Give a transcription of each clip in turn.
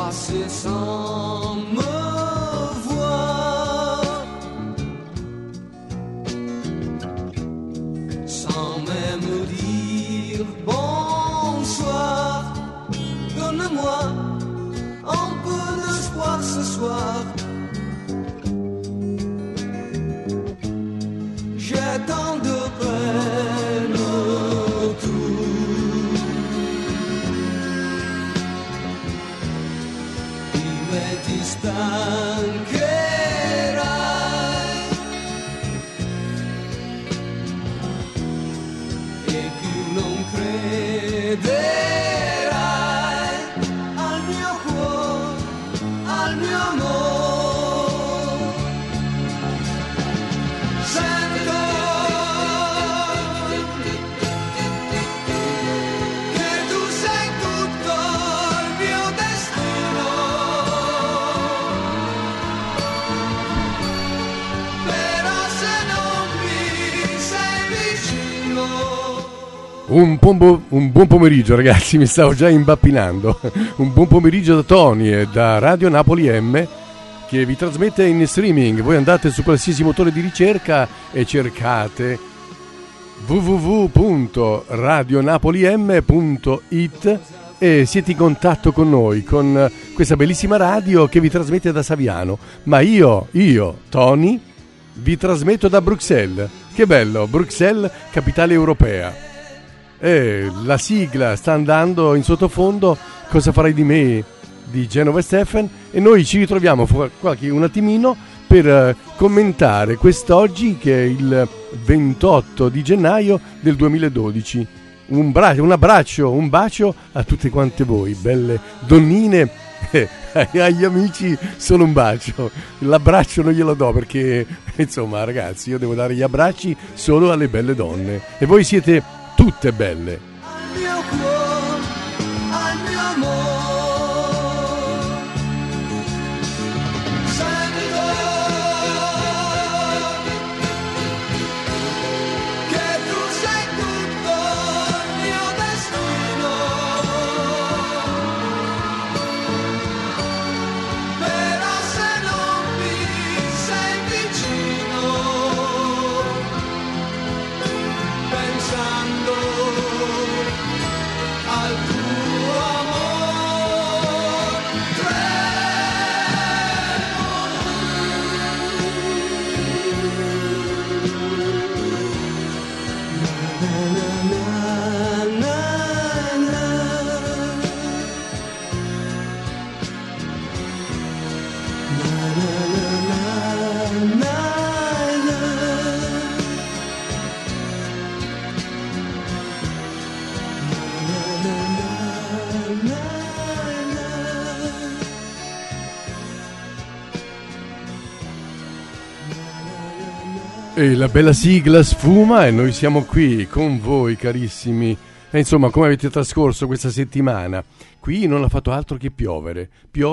passer sans me voir, sans même dire bonsoir. Donne-moi un peu d'espoir ce soir. J'ai tant de peine autour, dime ti stancherai e più non crederai al mio cuore, al mio amore. Un buon pomeriggio ragazzi, mi stavo già imbappinando. Un buon pomeriggio da Tony e da Radio Napoli M, che vi trasmette in streaming. Voi andate su qualsiasi motore di ricerca e cercate www.radionapolim.it e siete in contatto con noi, con questa bellissima radio che vi trasmette da Saviano. Ma io, Tony, vi trasmetto da Bruxelles. Che bello, Bruxelles, capitale europea. La sigla sta andando in sottofondo, Cosa farai di me, di Genova e Stephen, e noi ci ritroviamo un attimino per commentare quest'oggi che è il 28 di gennaio del 2012. Un bacio a tutte quante voi, belle donnine, agli amici solo un bacio. L'abbraccio non glielo do perché, insomma ragazzi, io devo dare gli abbracci solo alle belle donne e voi siete tutte belle. Al mio cuore, al mio amore, sento che tu sei tutto il mio destino, però se non mi sei vicino, pensando al tuo amor, E la bella sigla sfuma e noi siamo qui con voi carissimi. E insomma, come avete trascorso questa settimana? Qui non ha fatto altro che piovere.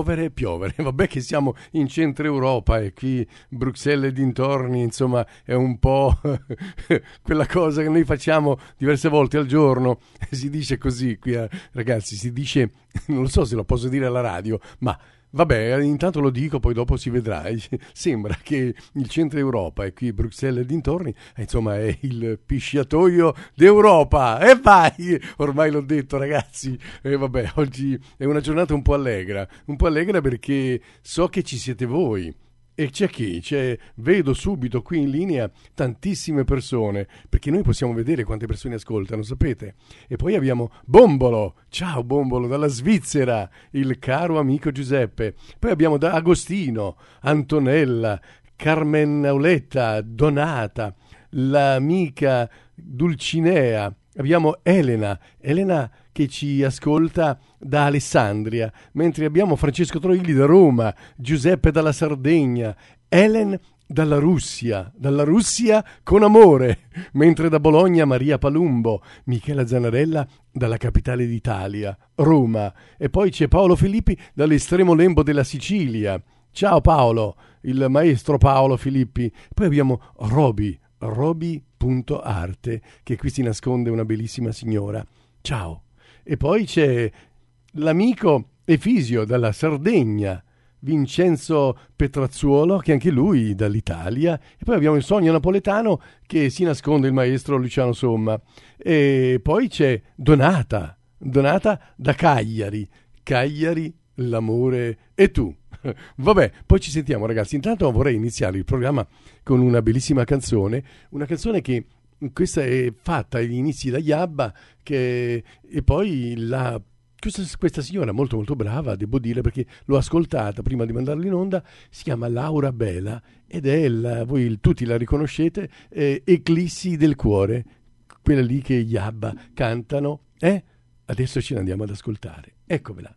Vabbè che siamo in centro Europa e qui Bruxelles e dintorni, insomma, è un po' quella cosa che noi facciamo diverse volte al giorno. Si dice così qui, ragazzi, si dice, non lo so se lo posso dire alla radio, ma vabbè, intanto lo dico, poi dopo si vedrà. Sembra che il centro Europa e qui Bruxelles e dintorni, insomma, è il pisciatoio d'Europa. E vai! Ormai l'ho detto, ragazzi. E vabbè, oggi è una giornata un po' allegra perché so che ci siete voi. E c'è chi? Vedo subito qui in linea tantissime persone, perché noi possiamo vedere quante persone ascoltano, sapete? E poi abbiamo Bombolo, ciao Bombolo, dalla Svizzera, il caro amico Giuseppe. Poi abbiamo da Agostino, Antonella, Carmen Auletta, Donata, l'amica Dulcinea. Abbiamo Elena che ci ascolta da Alessandria, mentre abbiamo Francesco Troilli da Roma, Giuseppe dalla Sardegna, Helen dalla Russia con amore, mentre da Bologna Maria Palumbo, Michela Zanarella dalla capitale d'Italia, Roma, e poi c'è Paolo Filippi dall'estremo lembo della Sicilia. Ciao Paolo, il maestro Paolo Filippi. Poi abbiamo Roby.arte, che qui si nasconde una bellissima signora. Ciao. E poi c'è l'amico Efisio dalla Sardegna, Vincenzo Petrazzuolo, che anche lui dall'Italia, e poi abbiamo il Sogno Napoletano che si nasconde il maestro Luciano Somma, e poi c'è Donata da Cagliari, l'amore e tu. Vabbè, poi ci sentiamo ragazzi. Intanto vorrei iniziare il programma con una bellissima canzone, una canzone che questa è fatta agli inizi da Yabba, e poi questa signora molto molto brava, devo dire, perché l'ho ascoltata prima di mandarla in onda. Si chiama Laura Bela ed è voi tutti la riconoscete, Eclissi del cuore, quella lì che Yabba cantano, adesso ce l'andiamo ad ascoltare, eccomela.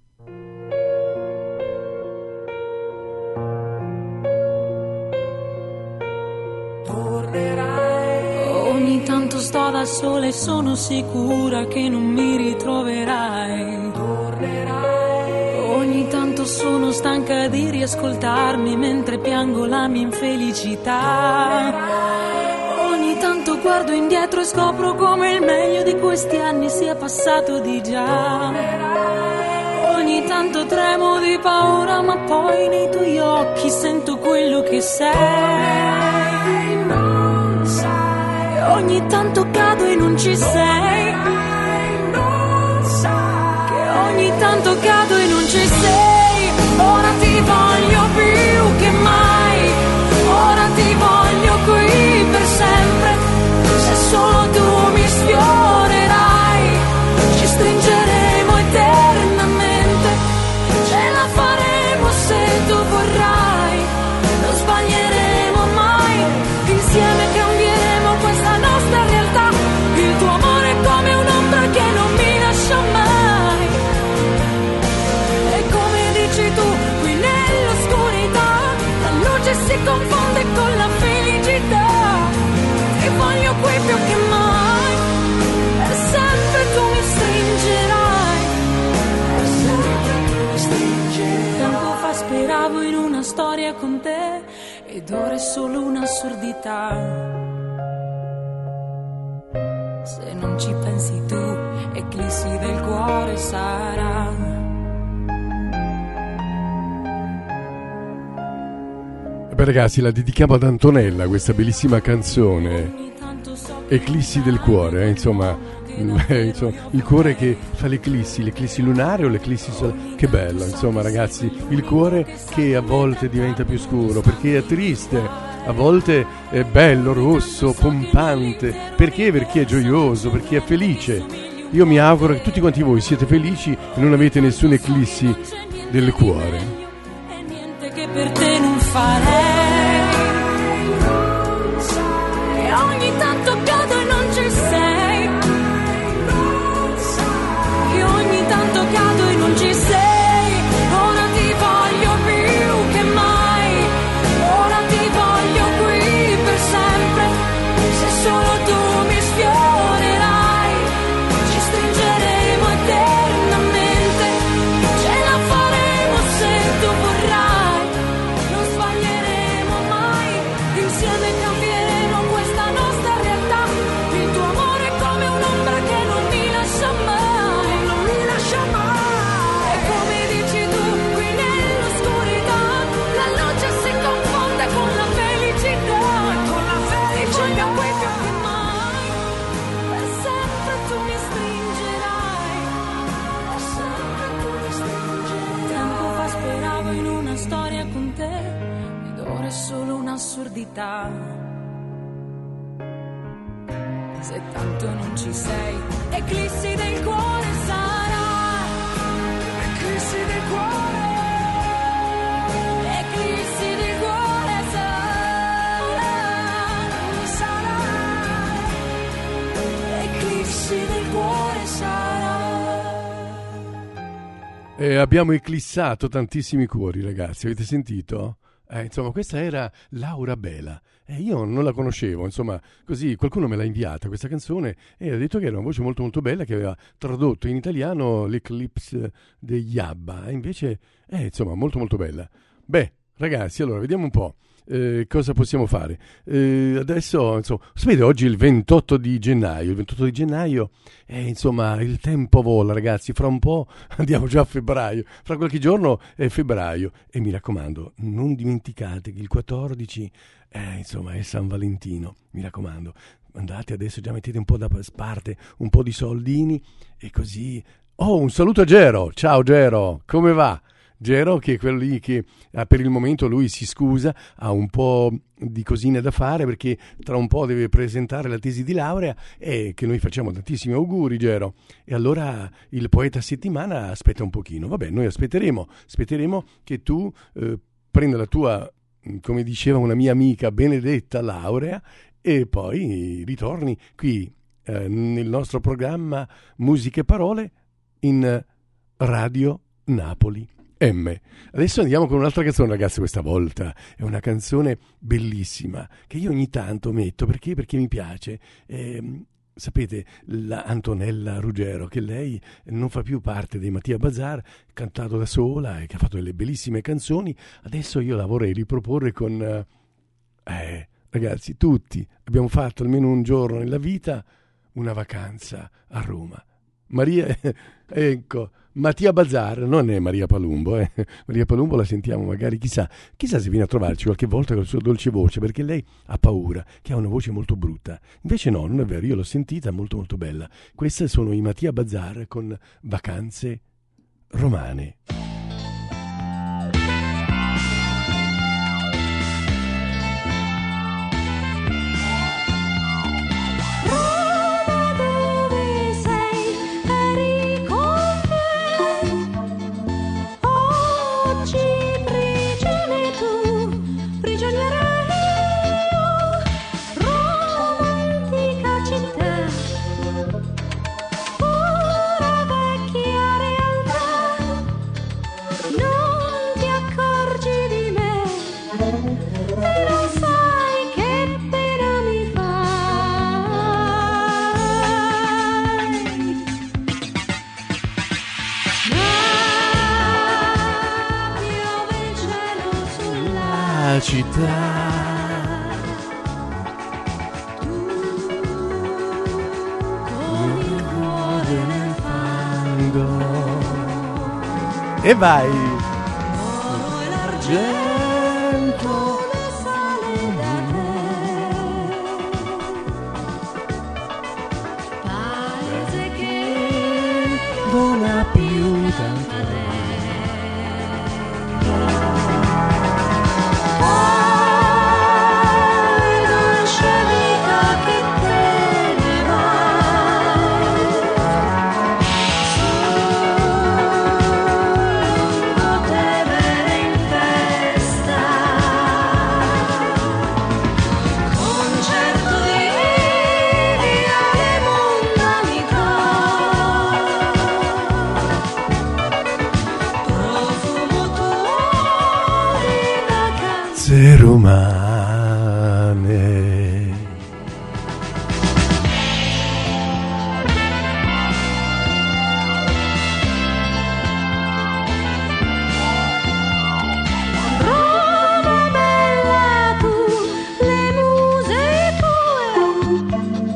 Ogni tanto sto da sola e sono sicura che non mi ritroverai. Ogni tanto sono stanca di riascoltarmi mentre piango la mia infelicità. Ogni tanto guardo indietro e scopro come il meglio di questi anni sia passato di già. Ogni tanto tremo di paura, ma poi nei tuoi occhi sento quello che sei. Non sai. Ogni tanto cado e non ci sei. Non sai. Che ogni tanto cado e non ci sei. Ora ti voglio più che mai. Ora ti voglio qui per sempre. Se solo tu mi sfiorerai, ci stringeremo eternamente. Ce la faremo se tu vorrai. Non sbaglieremo mai. Insieme cambieremo questa nostra realtà. Il tuo amore è come un'ombra che non mi lascia mai. E come dici tu, qui nell'oscurità la luce si confonde con la felicità. Ti voglio qui più che mai. E sempre tu mi stringerai. E sempre tu mi stringerai. Tempo fa speravo in una storia con te ed ora è solo un'assurdità. Se non ci pensi tu, eclissi del cuore sarà. Beh ragazzi, la dedichiamo ad Antonella questa bellissima canzone, Eclissi del cuore, insomma, il cuore che fa l'eclissi lunare o l'eclissi solare. Che bello, insomma ragazzi, il cuore che a volte diventa più scuro perché è triste, a volte è bello, rosso, pompante, perché è gioioso, perché è felice. Io mi auguro che tutti quanti voi siete felici e non avete nessun eclissi del cuore. E niente che per te non farei. E ogni tanto cado e non ci sei. E ogni tanto cado e non ci sei. Ora ti voglio più che mai. Ora ti voglio qui per sempre. Se solo tu mi sfiorerai, ci stringeremo eternamente. Ce la faremo se tu vorrai. Non sbaglieremo mai. Insieme cambieremo questa nostra realtà. Il tuo amore è come un'ombra che non mi lascia mai. Non mi lascia mai. E come dici tu, qui nell'oscurità la luce si confonde con la felicità. Con la felicità qui più che mai. E sempre tu mi stringerai. E sempre tu mi stringerai. Tempo fa speravo in una storia con te ed ora è solo un'assurdità. Se tanto non ci sei, eclissi del cuore sarà. Eclissi del cuore. Eclissi del cuore sarà. Eclissi del cuore sarà. Abbiamo eclissato tantissimi cuori ragazzi, avete sentito? Insomma, questa era Laura Bela. Io non la conoscevo, insomma, così qualcuno me l'ha inviata questa canzone e ha detto che era una voce molto molto bella, che aveva tradotto in italiano l'Eclipse degli Yabba, e invece insomma molto molto bella. Beh, ragazzi, allora vediamo un po'. cosa possiamo fare? Adesso, insomma, sapete, oggi è il 28 di gennaio. Il 28 di gennaio, insomma, il tempo vola, ragazzi. Fra un po' andiamo già a febbraio. Fra qualche giorno è febbraio. E mi raccomando, non dimenticate che il 14, insomma, è San Valentino. Mi raccomando, andate adesso, già mettete un po' da parte, un po' di soldini e così. Oh, un saluto a Gero. Ciao Gero, come va? Gero, che è quello lì che per il momento lui si scusa, ha un po' di cosine da fare perché tra un po' deve presentare la tesi di laurea, e che noi facciamo tantissimi auguri, Gero. E allora il poeta settimana aspetta un pochino. Vabbè, noi aspetteremo che tu prenda la tua, come diceva una mia amica, benedetta laurea, e poi ritorni qui nel nostro programma Musiche e Parole in Radio Napoli M. Adesso andiamo con un'altra canzone, ragazzi. Questa volta è una canzone bellissima che io ogni tanto metto perché mi piace. Sapete, la Antonella Ruggero, che lei non fa più parte dei Mattia Bazar, cantato da sola e che ha fatto delle bellissime canzoni. Adesso io la vorrei riproporre con ragazzi, tutti abbiamo fatto almeno un giorno nella vita una vacanza a Roma. Maria, ecco, Mattia Bazar, non è Maria Palumbo, Maria Palumbo la sentiamo magari, chissà se viene a trovarci qualche volta con la sua dolce voce, perché lei ha paura, che ha una voce molto brutta. Invece no, non è vero, io l'ho sentita molto molto bella. Queste sono i Mattia Bazar con Vacanze Romane. Città, con il cuore nel fango, e vai, l'oro e l'argento le sale da te, paese che non ha più tanta romane. Roma bella tu, le muse tue,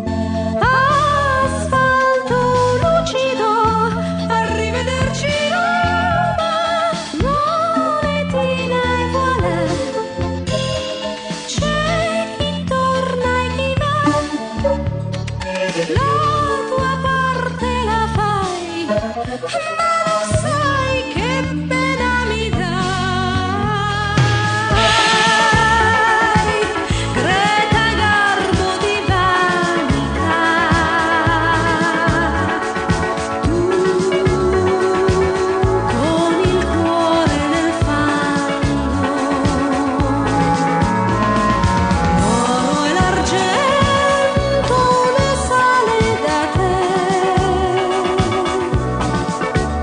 asfalto lucido, arrivederci Roma, monetina e voilà. La tua parte la fai, ma lo sai che pena mi dai. Greta garbo di vanità, tu con il cuore nel fango, l'oro e l'argento le sale da te.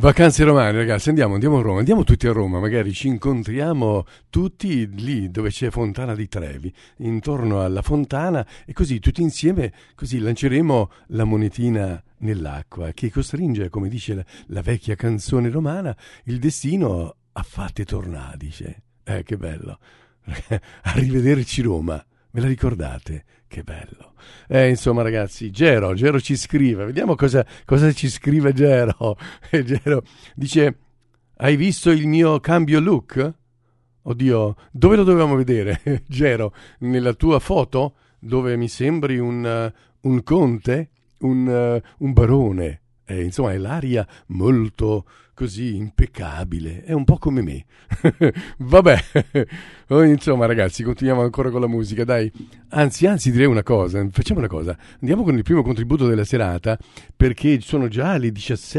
Vacanze romane, ragazzi, andiamo a Roma, andiamo tutti a Roma, magari ci incontriamo tutti lì dove c'è Fontana di Trevi, intorno alla fontana, e così tutti insieme, così lanceremo la monetina nell'acqua che costringe, come dice la vecchia canzone romana, il destino a fatte tornadice. Che bello. Arrivederci Roma, ve la ricordate? Che bello. Insomma, ragazzi, Gero ci scrive, vediamo cosa ci scrive Gero. Gero dice: hai visto il mio cambio look? Oddio, dove lo dovevamo vedere? Gero, nella tua foto, dove mi sembri un conte, un barone. Insomma, è l'aria molto così impeccabile, è un po' come me. Vabbè, insomma, ragazzi, continuiamo ancora con la musica, dai. Anzi, direi una cosa, facciamo una cosa, andiamo con il primo contributo della serata, perché sono già le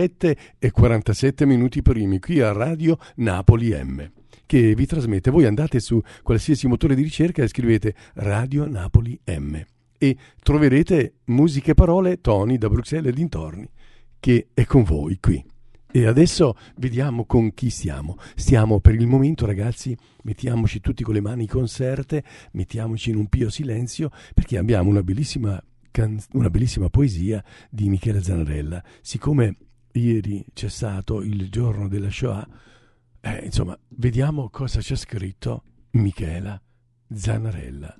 17:47 primi qui a Radio Napoli M, che vi trasmette. Voi andate su qualsiasi motore di ricerca e scrivete Radio Napoli M e troverete musiche e parole, Tony da Bruxelles e dintorni, che è con voi qui. E adesso vediamo con chi siamo. Stiamo per il momento, ragazzi, mettiamoci tutti con le mani conserte, mettiamoci in un pio silenzio, perché abbiamo una bellissima poesia di Michela Zanarella. Siccome ieri c'è stato il giorno della Shoah, insomma, vediamo cosa c'è scritto Michela Zanarella.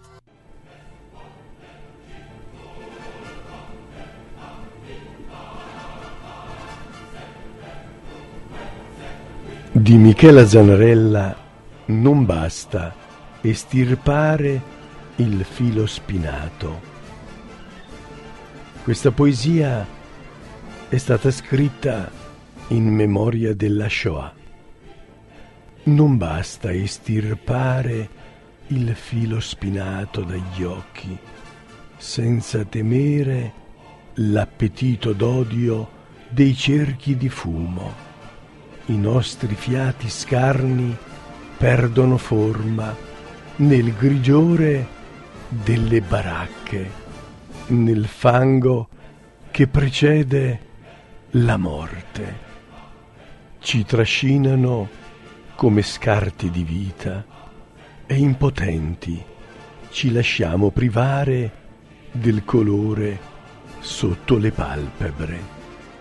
Di Michela Zanarella non basta estirpare il filo spinato. Questa poesia è stata scritta in memoria della Shoah. Non basta estirpare il filo spinato dagli occhi, senza temere l'appetito d'odio dei cerchi di fumo. I nostri fiati scarni perdono forma nel grigiore delle baracche, nel fango che precede la morte. Ci trascinano come scarti di vita e impotenti ci lasciamo privare del colore sotto le palpebre.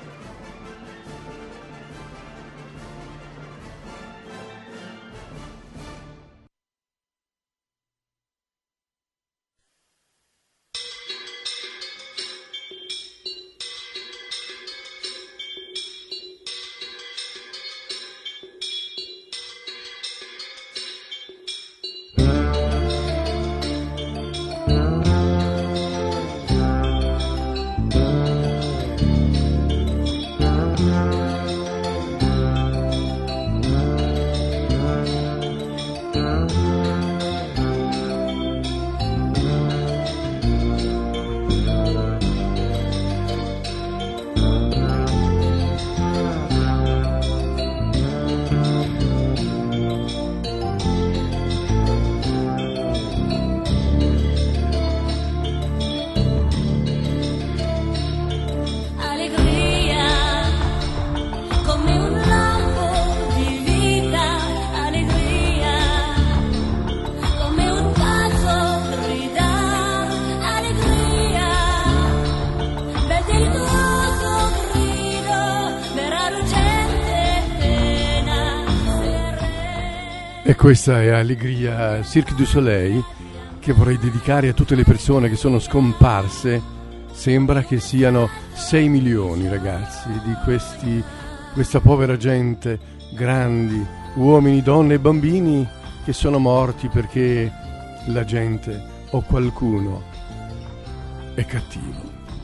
E questa è Allegria, Cirque du Soleil, che vorrei dedicare a tutte le persone che sono scomparse. Sembra che siano 6 milioni, ragazzi, di questa povera gente, grandi, uomini, donne e bambini, che sono morti perché la gente o qualcuno è cattivo.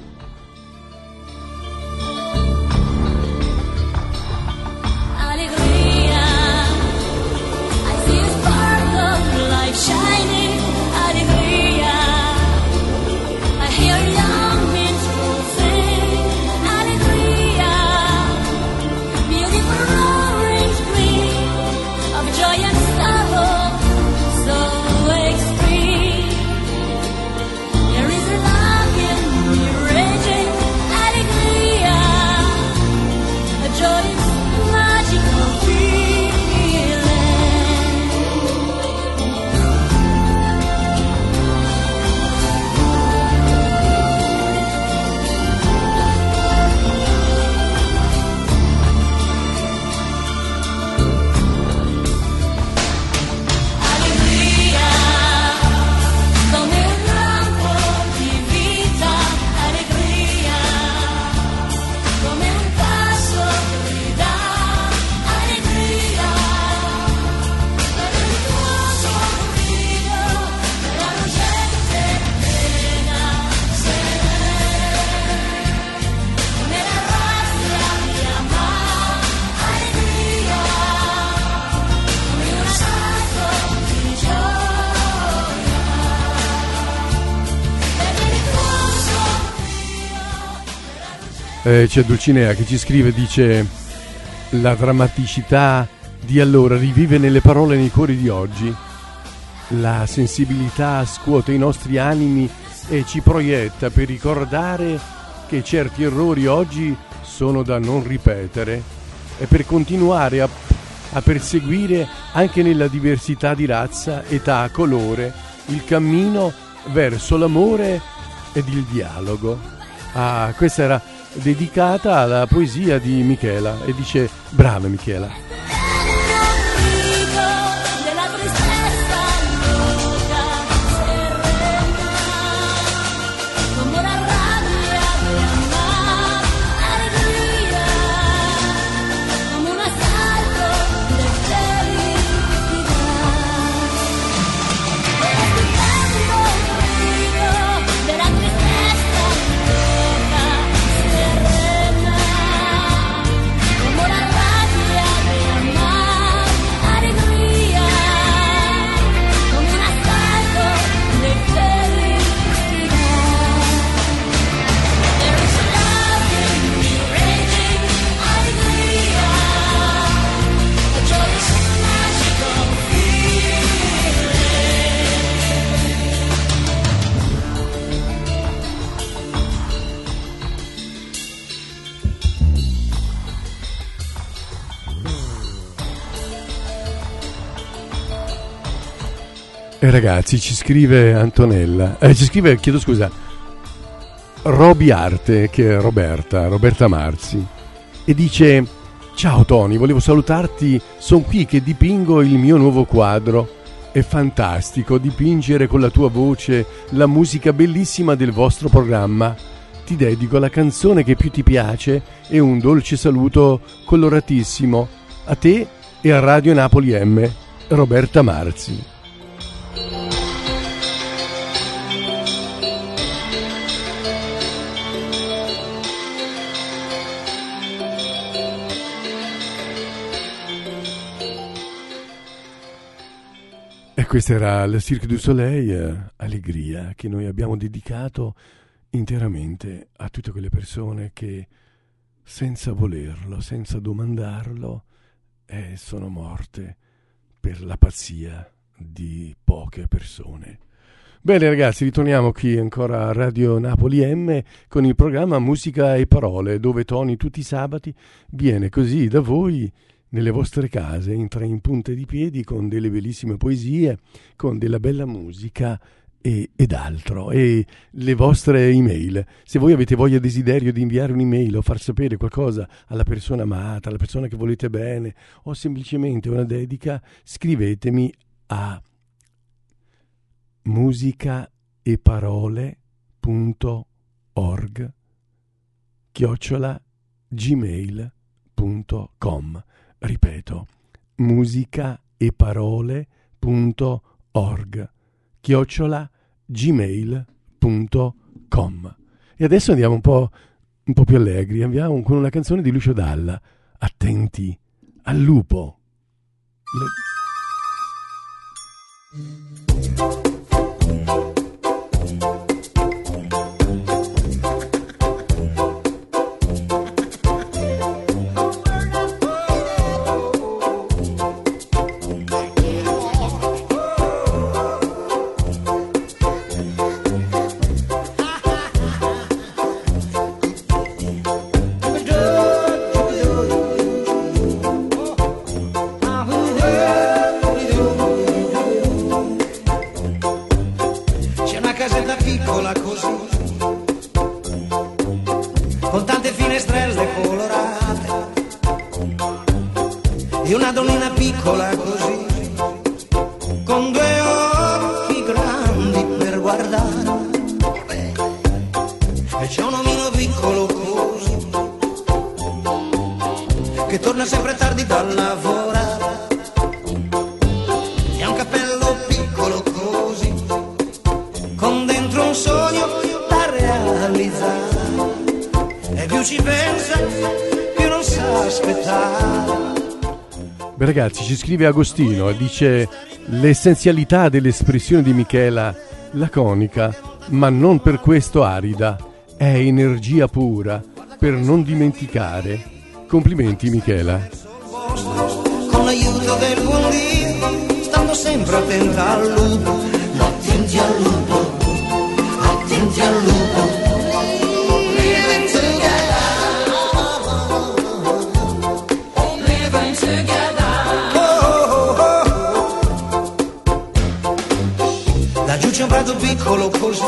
Shining, alegría. I hear young minstrels sing, alegría. Beautiful roaring scream of joy and sorrow, so extreme. There is love in C'è Dulcinea che ci scrive, dice: la drammaticità di allora rivive nelle parole e nei cuori di oggi. La sensibilità scuote i nostri animi e ci proietta per ricordare che certi errori oggi sono da non ripetere e per continuare a perseguire anche nella diversità di razza, età, colore, il cammino verso l'amore ed il dialogo. Questa era dedicata alla poesia di Michela e dice: brava Michela. Ragazzi, ci scrive Antonella, chiedo scusa, Roby Arte, che è Roberta Marzi, e dice: ciao Tony, volevo salutarti, sono qui che dipingo il mio nuovo quadro, è fantastico dipingere con la tua voce la musica bellissima del vostro programma, ti dedico la canzone che più ti piace e un dolce saluto coloratissimo a te e a Radio Napoli M, Roberta Marzi. E questo era il Cirque du Soleil, Allegria, che noi abbiamo dedicato interamente a tutte quelle persone che senza volerlo, senza domandarlo, sono morte per la pazzia di poche persone. Bene ragazzi, ritorniamo qui ancora a Radio Napoli M con il programma Musica e Parole, dove Tony tutti i sabati viene così da voi nelle vostre case, entra in punta di piedi con delle bellissime poesie, con della bella musica ed altro, e le vostre email. Se voi avete voglia, desiderio di inviare un'email o far sapere qualcosa alla persona amata, alla persona che volete bene, o semplicemente una dedica, scrivetemi a musicaeparole.org@gmail.com. Ripeto, musicaeparole.org@gmail.com. E adesso andiamo un po' più allegri, andiamo con una canzone di Lucio Dalla, Attenti al lupo. Ragazzi, ci scrive Agostino e dice: l'essenzialità dell'espressione di Michela, laconica ma non per questo arida, è energia pura, per non dimenticare. Complimenti Michela. Con l'aiuto del buon Dio, stando sempre attenta al lupo, attenti al lupo, attenti al lupo. Living together, living together. Oh, oh, oh. Laggiù c'è un prato piccolo così,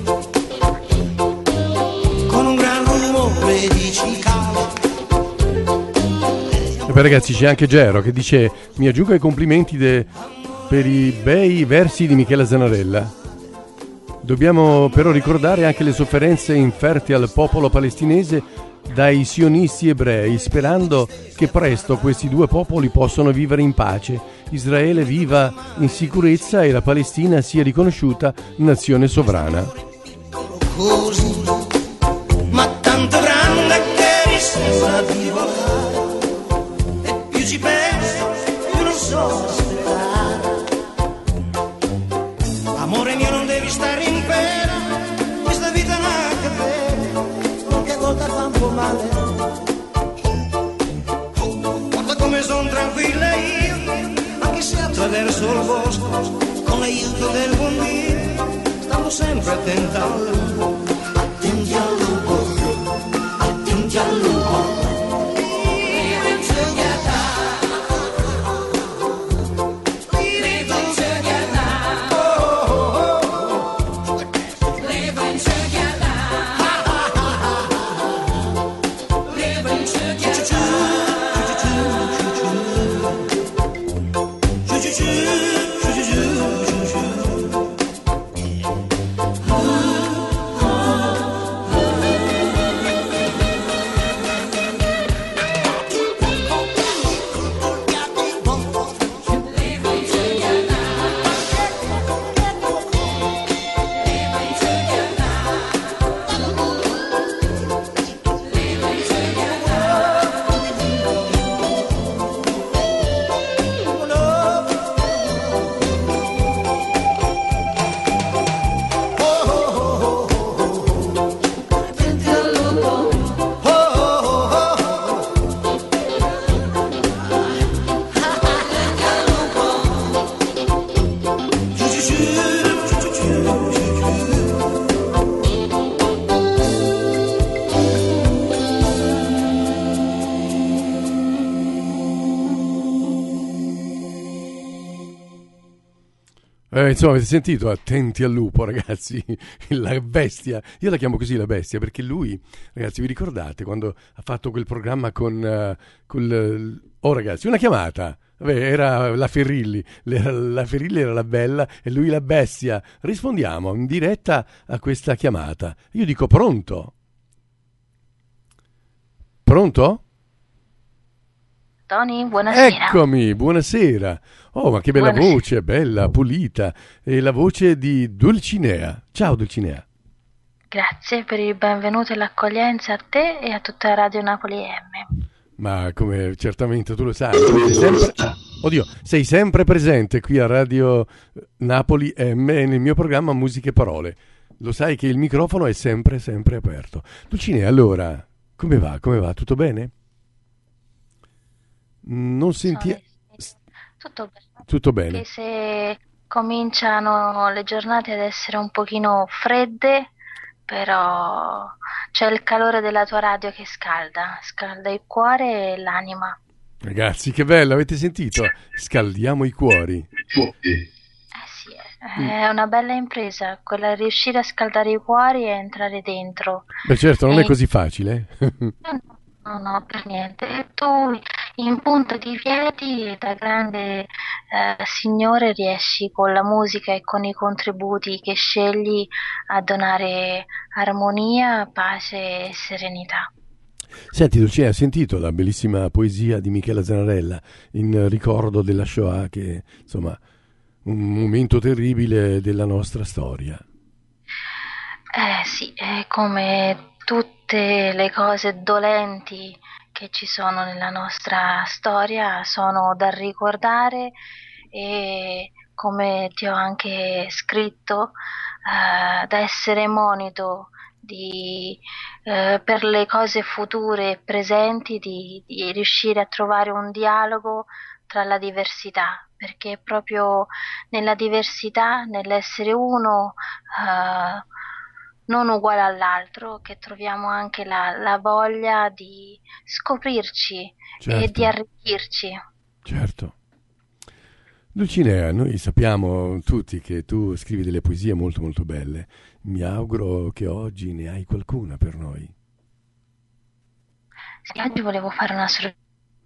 con un gran rumore di cicale. E poi ragazzi c'è anche Gero che dice: mi aggiungo ai complimenti per i bei versi di Michela Zanarella. Dobbiamo però ricordare anche le sofferenze inferte al popolo palestinese dai sionisti ebrei, sperando che presto questi due popoli possano vivere in pace, Israele viva in sicurezza e la Palestina sia riconosciuta nazione sovrana. Così, ma tanto grande che mi sembra di volare. Più ci penso, più non so aspettare. Amore mio, non devi stare in pena, questa vita è una catena, qualche volta fa un po' male. Guarda come son tranquilla io, anche se attraverso il bosco, con l'aiuto del buon Dio, stavo sempre attenta al lupo, attenti al lupo, attenti al lupo. Insomma, avete sentito? Attenti al lupo, ragazzi, la bestia. Io la chiamo così la bestia perché lui, ragazzi, vi ricordate quando ha fatto quel programma oh ragazzi, una chiamata. Vabbè, era la Ferrilli, la Ferrilli era la bella e lui la bestia. Rispondiamo in diretta a questa chiamata. Io dico pronto? Pronto? Tony, buonasera. Eccomi, buonasera. Oh, ma che bella Buonasera. voce, bella, pulita. E la voce di Dulcinea. Ciao Dulcinea. Grazie per il benvenuto e l'accoglienza a te e a tutta Radio Napoli M. Ma come certamente tu lo sai, sei sempre presente qui a Radio Napoli M e nel mio programma Musiche e Parole. Lo sai che il microfono è sempre, sempre aperto. Dulcinea, allora, come va? Come va? Tutto bene? Non senti... Tutto bene. Tutto bene. Che se cominciano le giornate ad essere un pochino fredde, però c'è il calore della tua radio che scalda il cuore e l'anima. Ragazzi, che bello, avete sentito? Scaldiamo i cuori. Sì, è una bella impresa, quella di riuscire a scaldare i cuori e entrare dentro. Beh certo, non è così facile. No, per niente. E tu in punta di piedi da grande signore riesci con la musica e con i contributi che scegli a donare armonia, pace e serenità. Senti Dulcinea, hai sentito la bellissima poesia di Michela Zanarella in ricordo della Shoah, che insomma un momento terribile della nostra storia. Sì, come tutte le cose dolenti che ci sono nella nostra storia sono da ricordare e, come ti ho anche scritto, da essere monito per le cose future e presenti, di riuscire a trovare un dialogo tra la diversità, perché è proprio nella diversità, nell'essere uno non uguale all'altro, che troviamo anche la voglia di scoprirci e di arricchirci. Certo. Dulcinea, noi sappiamo tutti che tu scrivi delle poesie molto molto belle. Mi auguro che oggi ne hai qualcuna per noi. Sì, oggi volevo fare una sorpresa.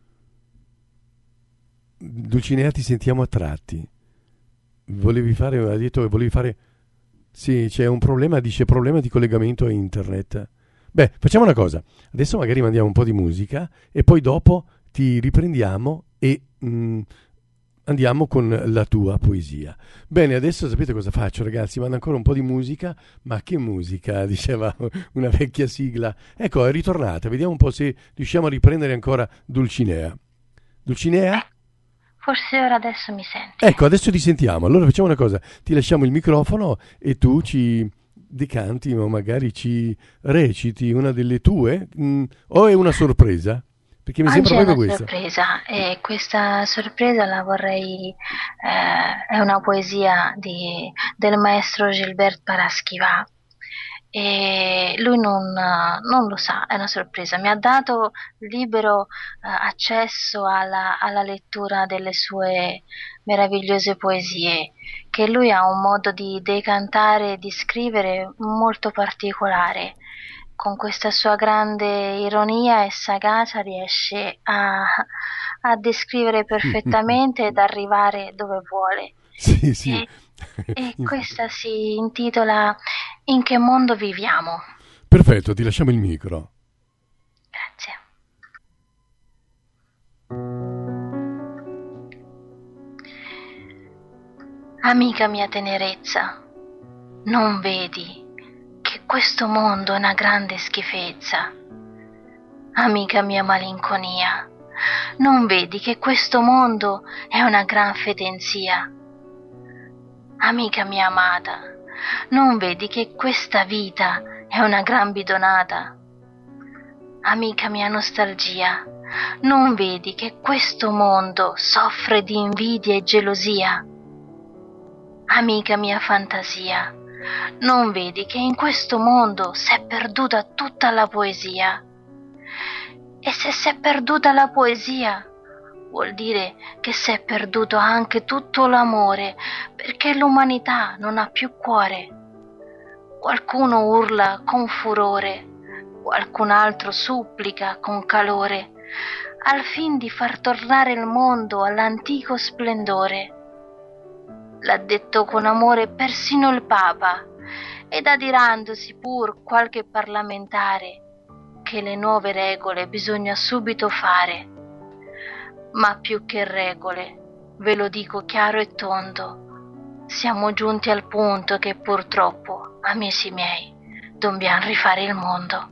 Dulcinea, ti sentiamo a tratti. Hai detto che volevi fare... Sì, c'è un problema, dice problema di collegamento a internet. Beh, facciamo una cosa. Adesso magari mandiamo un po' di musica e poi dopo ti riprendiamo e... andiamo con la tua poesia. Bene, adesso sapete cosa faccio, ragazzi? Mando ancora un po' di musica, ma che musica, diceva una vecchia sigla. Ecco, è ritornata, vediamo un po' se riusciamo a riprendere ancora Dulcinea. Dulcinea? Forse ora adesso mi senti. Ecco, adesso ti sentiamo. Allora facciamo una cosa, ti lasciamo il microfono e tu ci decanti o magari ci reciti una delle tue, o è una sorpresa? Perché mi sembra proprio questa. Sorpresa, e questa sorpresa la vorrei, è una poesia del maestro Gilbert Paraschiva, e lui non lo sa, è una sorpresa. Mi ha dato libero accesso alla lettura delle sue meravigliose poesie, che lui ha un modo di decantare e di scrivere molto particolare. Con questa sua grande ironia e sagacia riesce a descrivere perfettamente ed arrivare dove vuole. Sì, sì. E questa si intitola In che mondo viviamo? Perfetto, ti lasciamo il micro. Grazie. Amica mia tenerezza, non vedi che questo mondo è una grande schifezza? Amica mia malinconia, non vedi che questo mondo è una gran fetenzia? Amica mia amata, non vedi che questa vita è una gran bidonata? Amica mia nostalgia, non vedi che questo mondo soffre di invidia e gelosia? Amica mia fantasia, non vedi che in questo mondo s'è perduta tutta la poesia? E se s'è perduta la poesia, vuol dire che s'è perduto anche tutto l'amore, perché l'umanità non ha più cuore. Qualcuno urla con furore, qualcun altro supplica con calore, al fin di far tornare il mondo all'antico splendore. L'ha detto con amore persino il Papa, ed adirandosi pur qualche parlamentare, che le nuove regole bisogna subito fare. Ma più che regole, ve lo dico chiaro e tondo, siamo giunti al punto che purtroppo, amici miei, dobbiamo rifare il mondo.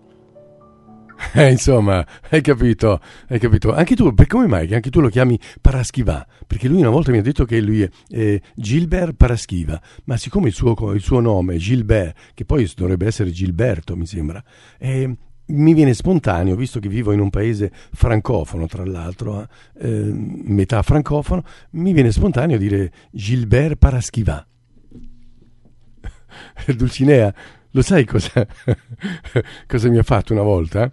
Insomma, hai capito. Anche tu, per come mai che anche tu lo chiami Paraschiva? Perché lui una volta mi ha detto che lui è Gilbert Paraschiva, ma siccome il suo nome è Gilbert, che poi dovrebbe essere Gilberto, mi sembra, mi viene spontaneo, visto che vivo in un paese francofono, tra l'altro, metà francofono, mi viene spontaneo dire Gilbert Paraschiva. Dulcinea, lo sai cosa mi ha fatto una volta?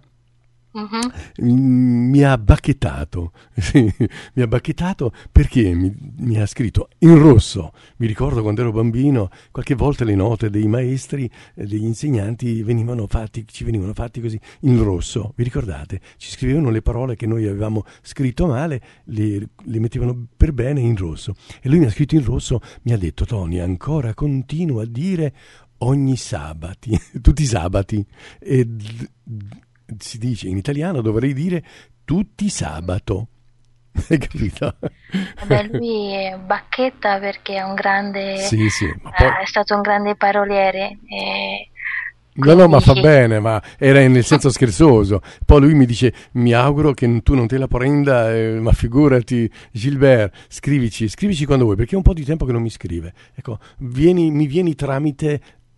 Mi ha bacchettato, sì, mi ha bacchettato perché mi ha scritto in rosso. Mi ricordo quando ero bambino, qualche volta le note dei maestri, degli insegnanti ci venivano fatti così in rosso. Vi ricordate? Ci scrivevano le parole che noi avevamo scritto male, le mettevano per bene in rosso. E lui mi ha scritto in rosso, mi ha detto: Tony, ancora continua a dire ogni sabati, tutti i sabati, e si dice in italiano dovrei dire tutti sabato. Hai capito? Beh, lui è bacchetta perché è un grande, sì, ma poi... è stato un grande paroliere. No, ma fa bene, ma era nel senso scherzoso. Poi lui mi dice: mi auguro che tu non te la prenda, ma figurati, Gilbert, scrivici quando vuoi, perché è un po' di tempo che non mi scrive. Ecco, mi vieni tramite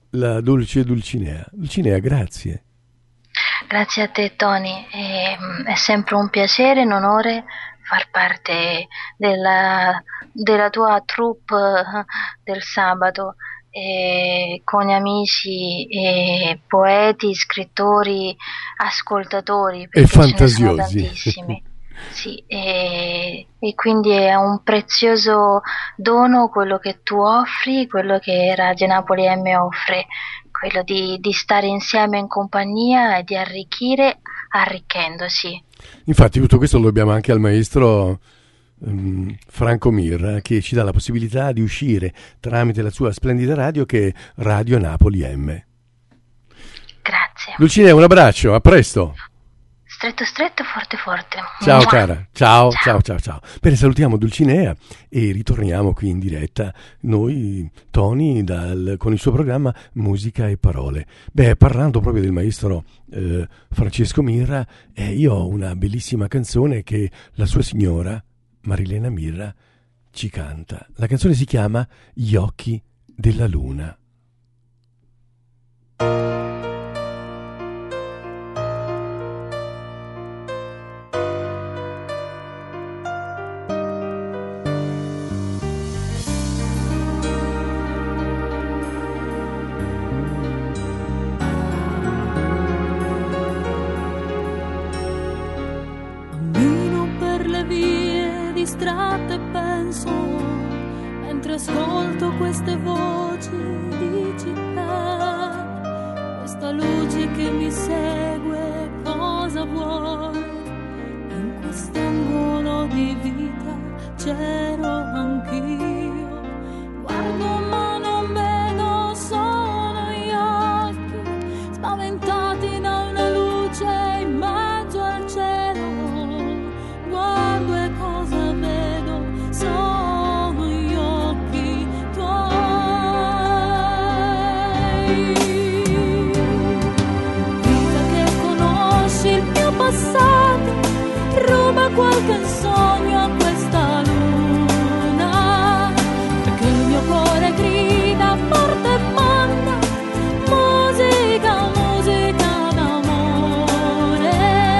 la dolce Dulcinea. Dulcinea, grazie. Grazie a te, Tony. È sempre un piacere e un onore far parte della tua troupe del sabato, con amici e poeti, scrittori, ascoltatori, E perché ce ne sono fantasiosi. tantissimi. Sì, e quindi è un prezioso dono quello che tu offri, quello che Radio Napoli M offre, quello di stare insieme in compagnia e di arricchire arricchendosi. Infatti tutto questo lo dobbiamo anche al maestro Franco Mirra, che ci dà la possibilità di uscire tramite la sua splendida radio che è Radio Napoli M. Grazie. Dulcinea, un abbraccio, a presto. Stretto stretto, forte forte. Ciao Mua. cara, ciao. Bene, salutiamo Dulcinea e ritorniamo qui in diretta noi, Tony, con il suo programma Musica e Parole. Beh, parlando proprio del maestro Francesco Mirra, io ho una bellissima canzone che la sua signora Marilena Mirra ci canta. La canzone si chiama Gli occhi della luna. Distratta penso, mentre ascolto queste voci di città, questa luce che mi segue, cosa vuole? In quest'angolo di vita c'ero anch'io, guardo ma non vedo, sono gli occhi spaventati da una luce in mezzo al cielo, guardo e cosa vedo, sono gli occhi tuoi. Vita che conosci il mio passato, ruba qualche sogno a questa luna, perché il mio cuore grida forte e manda musica, musica d'amore.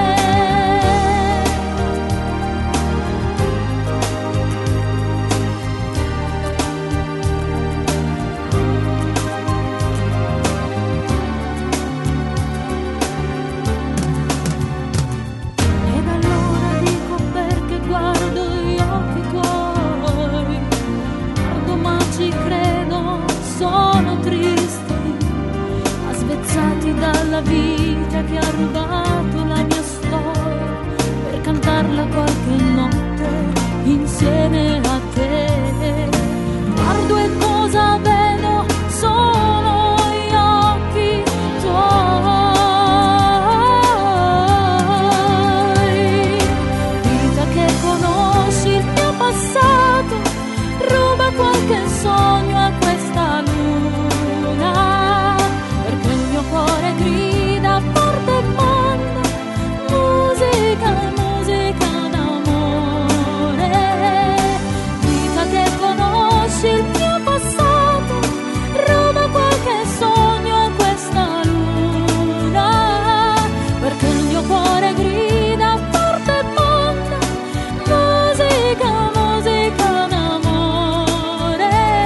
Ed allora dico perché guardo gli occhi tuoi, guardo ma ci credo, sono tristi, aspezzati dalla vita che ha rubato la mia storia, per cantarla qualche notte insieme a te. Guardo e cosa vedo, sono gli occhi tuoi. Vita che conosci il mio passato, ruba qualche sogno a questa luna, perché il mio cuore grida forte e manda musica, musica d'amore. Vita che conosci il mio passato, ruba qualche sogno a questa luna, perché il mio cuore grida forte e manda musica, musica d'amore.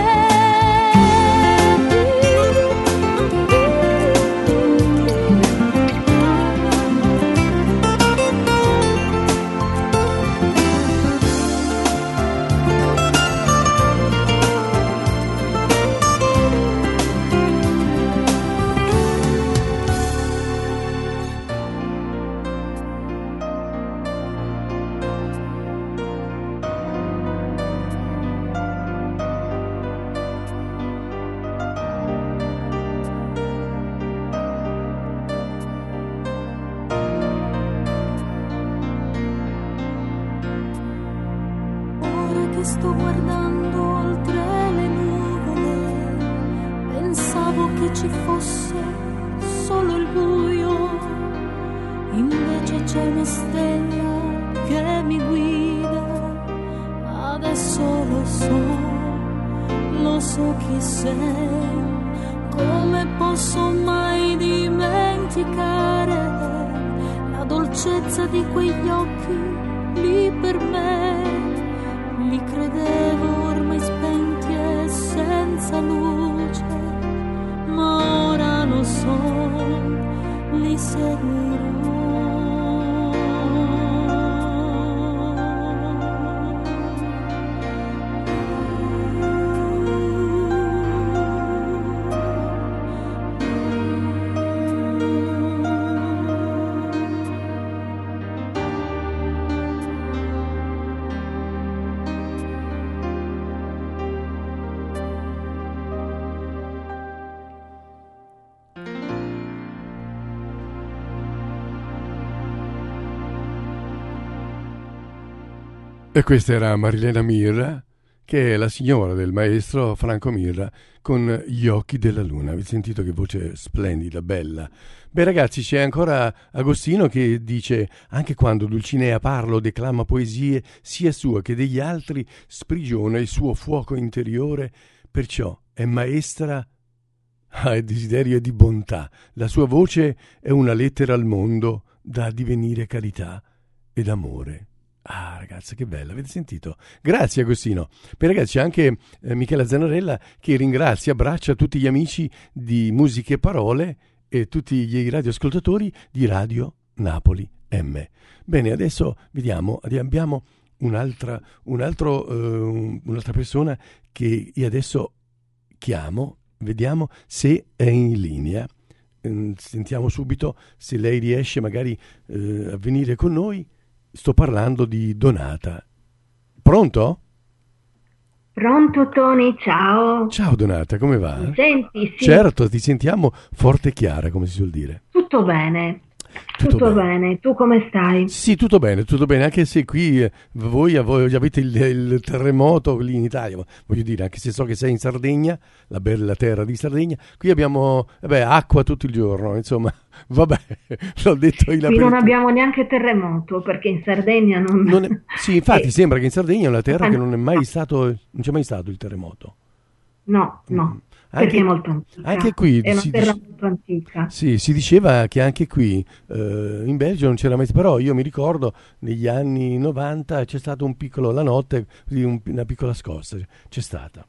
Ora che sto guardando oltre le nuvole, pensavo che ci fosse solo il buio, invece c'è una stella che mi guida. Adesso lo so chi sei, Come posso mai dimenticare la dolcezza di quegli occhi lì per me? Li credevo ormai spenti e senza luce, ma ora lo so, li seguirò. E questa era Marilena Mirra, che è la signora del maestro Franco Mirra, con Gli occhi della luna. Avete sentito che voce splendida, bella. Beh ragazzi, c'è ancora Agostino che dice: anche quando Dulcinea parla o declama poesie, sia sua che degli altri, sprigiona il suo fuoco interiore, perciò è maestra. Ah, il desiderio è di bontà. La sua voce è una lettera al mondo da divenire carità ed amore. Ah ragazzi, che bella, avete sentito? Grazie Agostino. Poi ragazzi c'è anche Michela Zanarella che ringrazia, abbraccia tutti gli amici di Musiche e Parole e tutti gli radioascoltatori di Radio Napoli M. Bene, adesso vediamo, abbiamo un'altra persona che io adesso chiamo, vediamo se è in linea. Sentiamo subito se lei riesce magari a venire con noi. Sto parlando di Donata. Pronto? Pronto Tony, ciao. Ciao Donata, come va? Mi senti? Sì. Certo, ti sentiamo forte e chiara, come si suol dire. Tutto bene. Tutto bene. Tu come stai? Sì, tutto bene, anche se qui voi avete il terremoto lì in Italia, voglio dire, anche se so che sei in Sardegna, la bella terra di Sardegna, qui abbiamo acqua tutto il giorno, insomma, vabbè, l'ho detto io. Qui non abbiamo neanche terremoto, perché in Sardegna non sì, infatti sembra che in Sardegna è una terra che non c'è mai stato il terremoto. No. Perché è molto antica. Anche qui è una terra molto antica. Sì, si diceva che anche qui in Belgio non c'era mai, però io mi ricordo negli anni 90 c'è stato un piccolo, la notte, una piccola scossa c'è stata.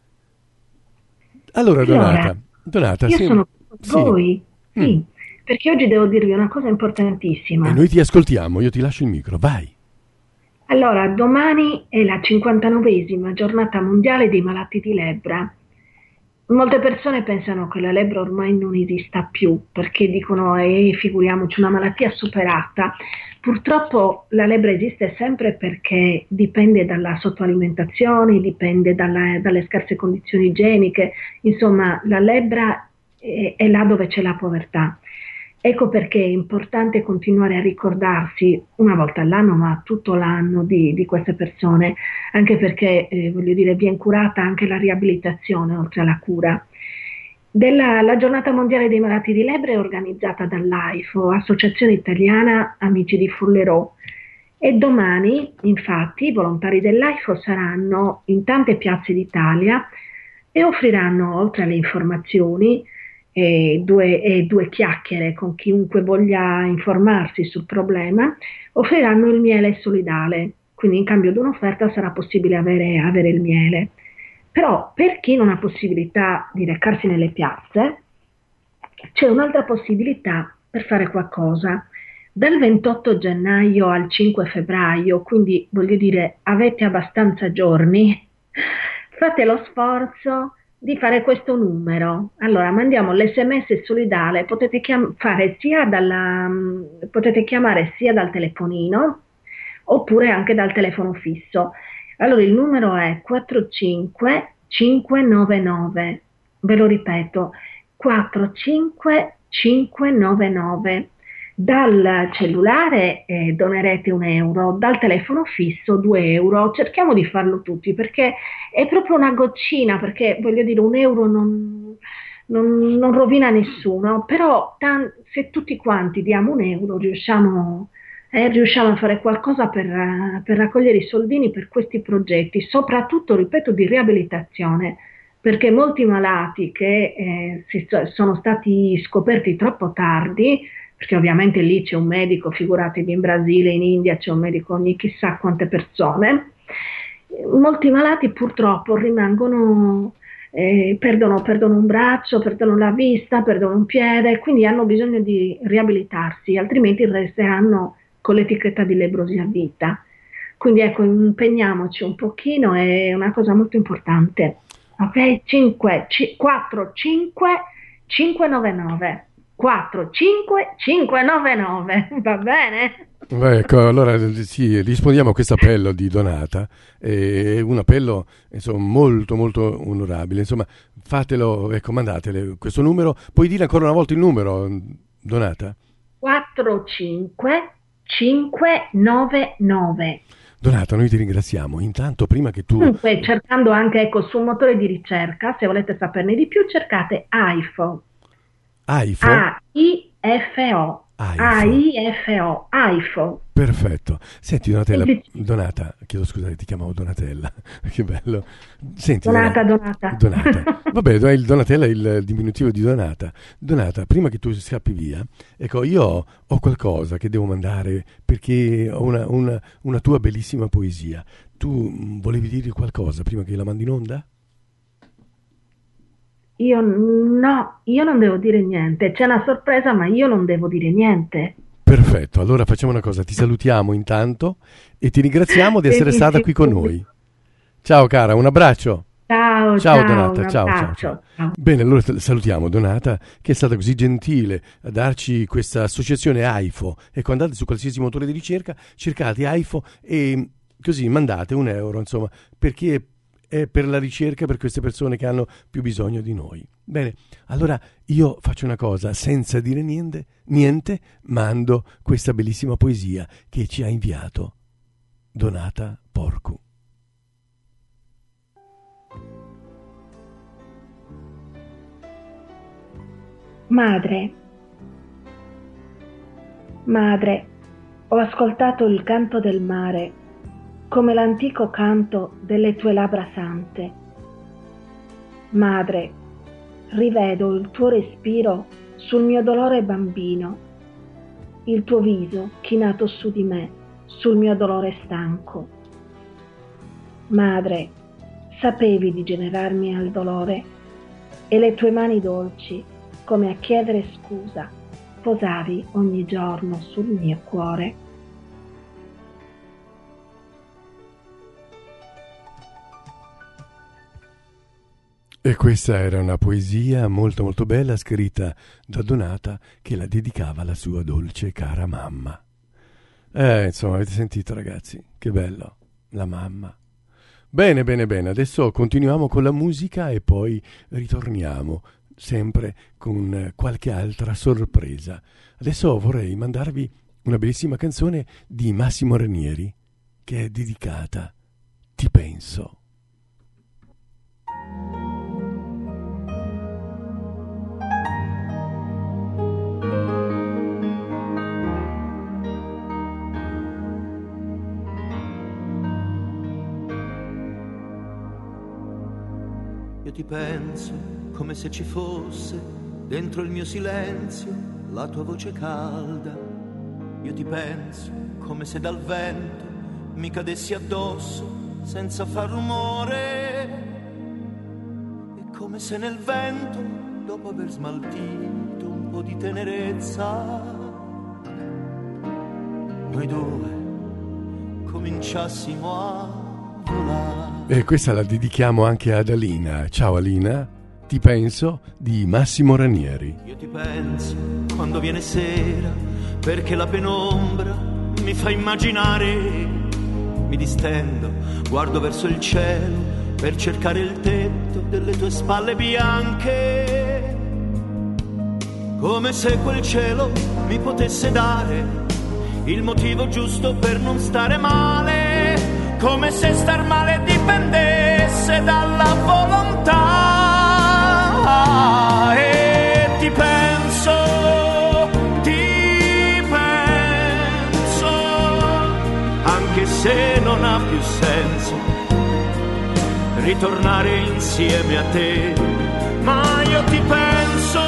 Allora Donata, io sono con voi, sì, perché oggi devo dirvi una cosa importantissima. E noi ti ascoltiamo, io ti lascio il micro, vai. Allora, domani è la 59esima giornata mondiale dei malati di lebbra. Molte persone pensano che la lebbra ormai non esista più, perché dicono, figuriamoci, una malattia superata. Purtroppo la lebbra esiste sempre perché dipende dalla sottoalimentazione, dipende dalle scarse condizioni igieniche, insomma la lebbra è là dove c'è la povertà. Ecco perché è importante continuare a ricordarsi una volta all'anno, ma tutto l'anno, di queste persone, anche perché, voglio dire, viene curata anche la riabilitazione oltre alla cura. La giornata mondiale dei malati di lebbra è organizzata dall'AIFO, Associazione Italiana Amici di Forlero, e domani, infatti, i volontari dell'AIFO saranno in tante piazze d'Italia e offriranno, oltre alle informazioni, due chiacchiere con chiunque voglia informarsi sul problema, offriranno il miele solidale, quindi in cambio di un'offerta sarà possibile avere il miele. Però per chi non ha possibilità di recarsi nelle piazze, c'è un'altra possibilità per fare qualcosa. Dal 28 gennaio al 5 febbraio, quindi voglio dire avete abbastanza giorni, fate lo sforzo di fare questo numero. Allora mandiamo l'SMS solidale, potete chiamare sia dal telefonino oppure anche dal telefono fisso. Allora il numero è 45599, ve lo ripeto, 45599. Dal cellulare donerete €1, dal telefono fisso €2. Cerchiamo di farlo tutti perché è proprio una goccina, perché voglio dire €1 non rovina nessuno, però se tutti quanti diamo €1 riusciamo a fare qualcosa per raccogliere i soldini per questi progetti, soprattutto, ripeto, di riabilitazione, perché molti malati che sono stati scoperti troppo tardi, perché ovviamente lì c'è un medico, figuratevi in Brasile, in India c'è un medico ogni chissà quante persone, molti malati purtroppo rimangono, perdono un braccio, perdono la vista, perdono un piede, quindi hanno bisogno di riabilitarsi, altrimenti resteranno con l'etichetta di lebrosi a vita. Quindi ecco, impegniamoci un pochino, è una cosa molto importante. Ok, 4, 5, 599. 4, 5, 599, va bene? Beh, ecco, allora sì, rispondiamo a questo appello di Donata, è un appello insomma, molto molto onorabile, insomma fatelo, ecco, mandatele questo numero, puoi dire ancora una volta il numero, Donata? 4, 5, 599. Donata, noi ti ringraziamo, intanto prima che tu... Comunque, cercando anche ecco, su un motore di ricerca, se volete saperne di più, cercate AIFO. AIFO? AIFO. AIFO. AIFO. Perfetto. Senti Donata, chiedo scusa, ti chiamavo Donatella, che bello. Senti, Donata. Vabbè, il Donatella è il diminutivo di Donata. Donata, prima che tu scappi via, ecco, io ho qualcosa che devo mandare perché ho una tua bellissima poesia. Tu volevi dire qualcosa prima che la mandi in onda? Io non devo dire niente. C'è una sorpresa, ma io non devo dire niente. Perfetto, allora facciamo una cosa, ti salutiamo intanto e ti ringraziamo di essere stata qui con noi. Ciao cara, un abbraccio. Ciao Donata, ciao. Bene, allora salutiamo Donata che è stata così gentile a darci questa associazione AIFO. Ecco, andate su qualsiasi motore di ricerca, cercate AIFO e così mandate €1, insomma, perché è per la ricerca per queste persone che hanno più bisogno di noi. Bene, allora io faccio una cosa, senza dire niente, mando questa bellissima poesia che ci ha inviato Donata Porcu. Madre, ho ascoltato il canto del mare come l'antico canto delle tue labbra sante. Madre, rivedo il tuo respiro sul mio dolore bambino, il tuo viso chinato su di me, sul mio dolore stanco. Madre, sapevi di generarmi al dolore e le tue mani dolci, come a chiedere scusa, posavi ogni giorno sul mio cuore. E questa era una poesia molto molto bella scritta da Donata che la dedicava alla sua dolce e cara mamma. Insomma, avete sentito ragazzi? Che bello, la mamma. Bene, adesso continuiamo con la musica e poi ritorniamo sempre con qualche altra sorpresa. Adesso vorrei mandarvi una bellissima canzone di Massimo Ranieri che è dedicata Ti penso. Io ti penso come se ci fosse dentro il mio silenzio la tua voce calda. Io ti penso come se dal vento mi cadessi addosso senza far rumore. E come se nel vento, dopo aver smaltito un po' di tenerezza, noi due cominciassimo a volare. E questa la dedichiamo anche ad Alina. Ciao Alina, ti penso di Massimo Ranieri. Io ti penso quando viene sera, perché la penombra mi fa immaginare. Mi distendo, guardo verso il cielo per cercare il tetto delle tue spalle bianche, come se quel cielo mi potesse dare il motivo giusto per non stare male. Come se star male dipendesse dalla volontà. E ti penso, anche se non ha più senso ritornare insieme a te, ma io ti penso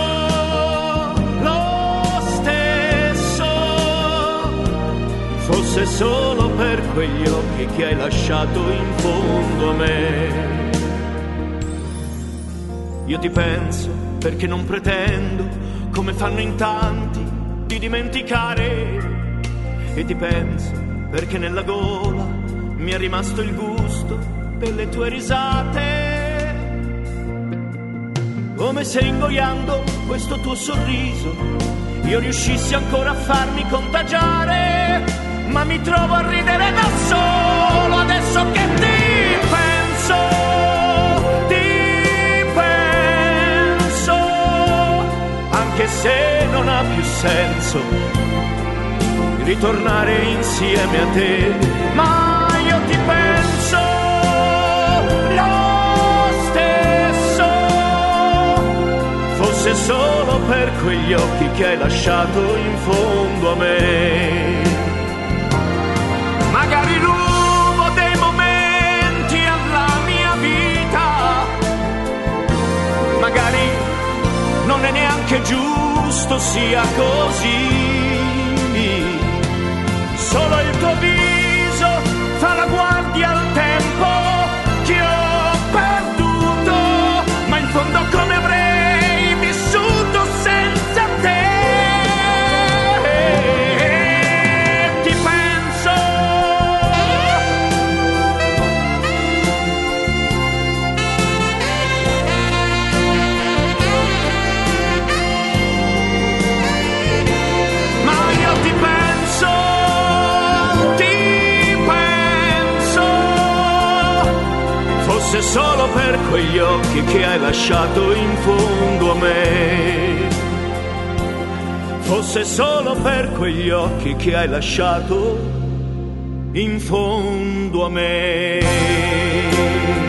lo stesso, fosse solo per quegli occhi che hai lasciato in fondo a me. Io ti penso perché non pretendo, come fanno in tanti, di dimenticare, e ti penso perché nella gola mi è rimasto il gusto delle tue risate, come se ingoiando questo tuo sorriso io riuscissi ancora a farmi contagiare, ma mi trovo a ridere da solo adesso che ti penso. Anche se non ha più senso ritornare insieme a te, ma io ti penso lo stesso, fosse solo per quegli occhi che hai lasciato in fondo a me. Magari rubo dei momenti alla mia vita, magari non è neanche giusto sia così, solo il tuo viso fa la guardia al tempo che ho perduto, ma in fondo come avrei vissuto senza te. Ti penso, ma io ti penso, fosse solo per quegli occhi che hai lasciato in fondo a me, fosse solo per quegli occhi che hai lasciato in fondo a me.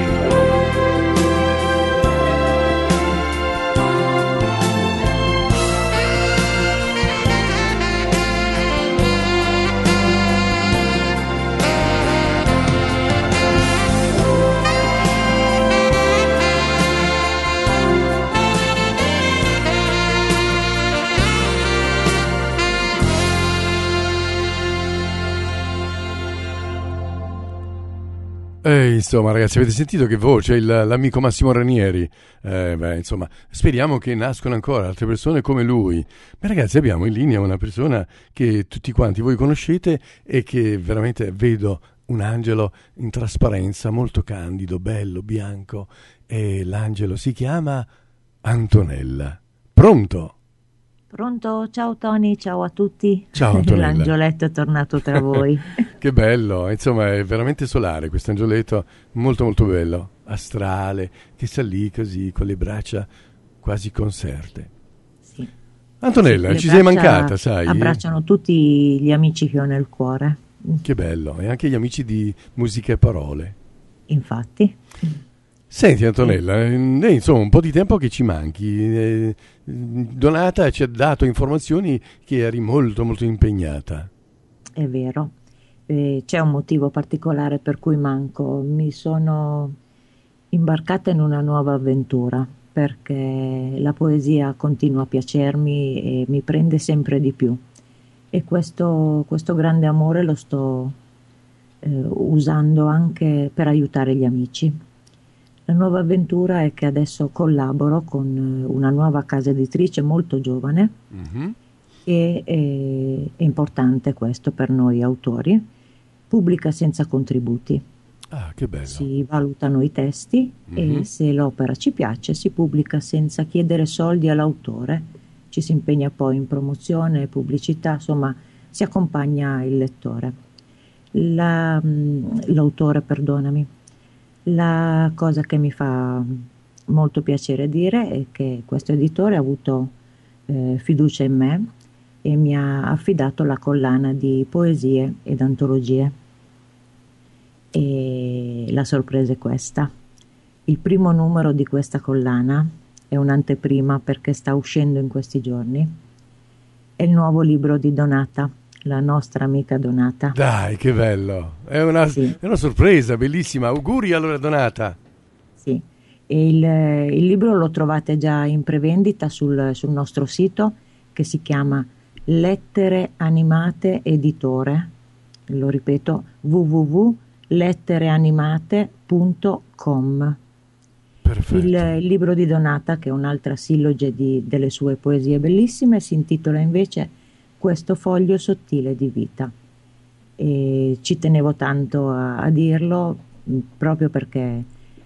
Insomma, ragazzi, avete sentito che voce l'amico Massimo Ranieri? Insomma, speriamo che nascono ancora altre persone come lui. Ma ragazzi, abbiamo in linea una persona che tutti quanti voi conoscete e che veramente vedo un angelo in trasparenza, molto candido, bello, bianco, e l'angelo si chiama Antonella. Pronto? Pronto? Ciao Tony, ciao a tutti. Ciao Antonella. L'angioletto è tornato tra voi. Che bello, insomma è veramente solare questo angioletto, molto molto bello, astrale, che sta lì così con le braccia quasi conserte. Sì. Antonella, sì, ci sei mancata, sai? Abbracciano tutti gli amici che ho nel cuore. Che bello, e anche gli amici di Musica e Parole. Infatti. Senti Antonella, insomma un po' di tempo che ci manchi, Donata ci ha dato informazioni che eri molto molto impegnata. È vero, c'è un motivo particolare per cui manco, mi sono imbarcata in una nuova avventura perché la poesia continua a piacermi e mi prende sempre di più e questo grande amore lo sto usando anche per aiutare gli amici. La nuova avventura è che adesso collaboro con una nuova casa editrice molto giovane e è importante questo per noi autori, pubblica senza contributi. Ah, che bello. Si valutano i testi e se l'opera ci piace si pubblica senza chiedere soldi all'autore, ci si impegna poi in promozione, pubblicità, insomma si accompagna il lettore. L'autore, perdonami. La cosa che mi fa molto piacere dire è che questo editore ha avuto fiducia in me e mi ha affidato la collana di poesie ed antologie. E la sorpresa è questa. Il primo numero di questa collana è un'anteprima perché sta uscendo in questi giorni. È il nuovo libro di Donata, la nostra amica Donata. Dai, che bello! È una sorpresa bellissima. Auguri allora Donata. Sì. E il libro lo trovate già in prevendita sul nostro sito, che si chiama Lettere Animate Editore. Lo ripeto, www.lettereanimate.com. Il libro di Donata, che è un'altra silloge delle sue poesie bellissime, si intitola invece Questo foglio sottile di vita. E ci tenevo tanto a dirlo, proprio perché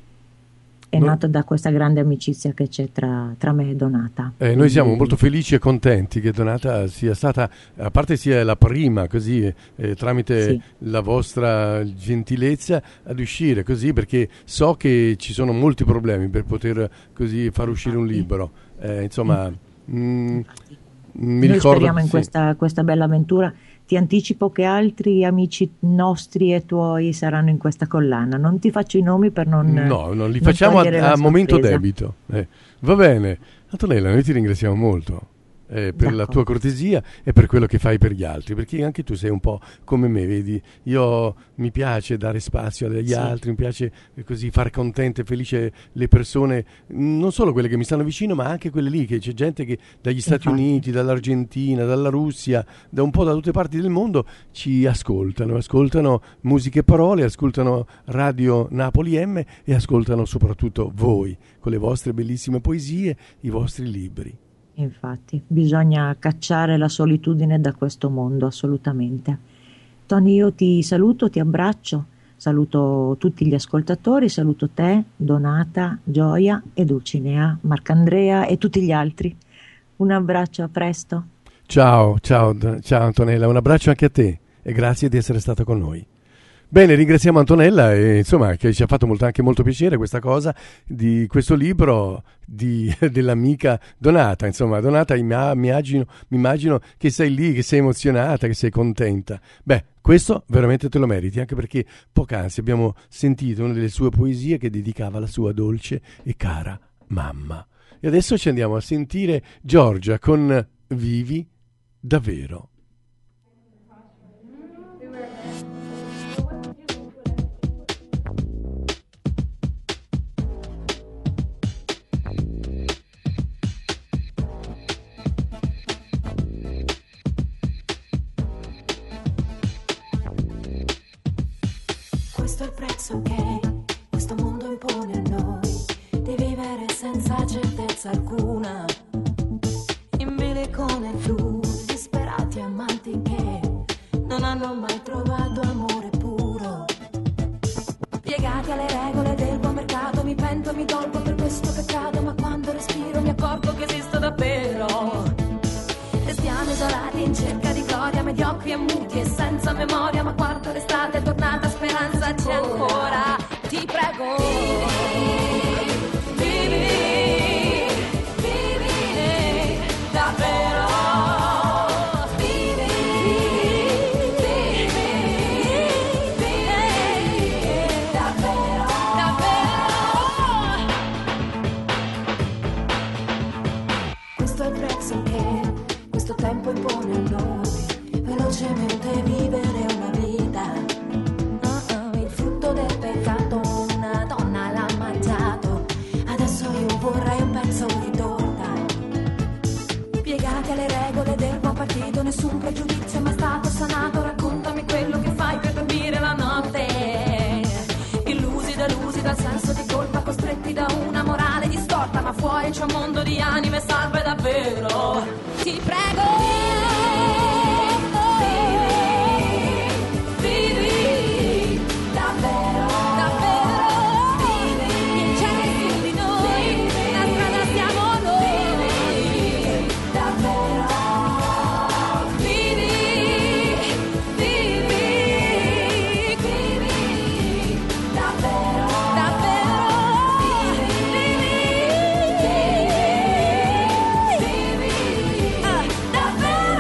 è nato da questa grande amicizia che c'è tra me e Donata. Noi siamo molto felici e contenti che Donata sia stata, a parte sia la prima, così tramite la vostra gentilezza, ad uscire così, perché so che ci sono molti problemi per poter così far uscire un libro. Insomma, mi noi ricordo, speriamo in questa bella avventura. Ti anticipo che altri amici nostri e tuoi saranno in questa collana. Non ti faccio i nomi per non... No, non li facciamo a momento debito. Va bene. Antonella, noi ti ringraziamo molto per la tua cortesia e per quello che fai per gli altri, perché anche tu sei un po' come me, vedi? Io mi piace dare spazio agli altri, mi piace così fare contente e felice le persone, non solo quelle che mi stanno vicino, ma anche quelle lì, che c'è gente che dagli Stati Uniti, dall'Argentina, dalla Russia, da un po' da tutte parti del mondo ci ascoltano musiche e parole, ascoltano Radio Napoli M e ascoltano soprattutto voi con le vostre bellissime poesie, i vostri libri. Infatti, bisogna cacciare la solitudine da questo mondo, assolutamente. Tony, io ti saluto, ti abbraccio, saluto tutti gli ascoltatori, saluto te, Donata, Gioia e Dulcinea, Marcandrea e tutti gli altri. Un abbraccio, a presto. Ciao Antonella, un abbraccio anche a te e grazie di essere stata con noi. Bene, ringraziamo Antonella e insomma che ci ha fatto anche molto piacere questa cosa di questo libro dell'amica Donata. Insomma, Donata, mi immagino che sei lì, che sei emozionata, che sei contenta. Beh, questo veramente te lo meriti, anche perché poc'anzi abbiamo sentito una delle sue poesie che dedicava alla sua dolce e cara mamma. E adesso ci andiamo a sentire Giorgia con Vivi davvero. Questo è il prezzo che questo mondo impone a noi, di vivere senza certezza alcuna, in bilico nel blu, disperati amanti che non hanno mai trovato amore puro, piegati alle regole del buon mercato. Mi pento, mi dolgo per questo peccato, ma quando respiro mi accorgo che esisto davvero. Stiamo isolati in cerca di gloria, mediocri e muti e senza memoria, ma quando l'estate è tornata speranza c'è ancora. Ti prego, vivi davvero, vivi davvero. Questo è il prezzo che questo tempo impone a noi, velocemente vivere una vita. Il frutto del peccato una donna l'ha mangiato, adesso io vorrei un pezzo di torta. Piegati alle regole del buon partito, nessun pregiudizio è mai stato sanato. Raccontami quello che fai per dormire la notte. Illusi, delusi dal senso di colpa, costretti da una morale distorta, ma fuori c'è un mondo di anime salve davvero. Ti prego. Davvero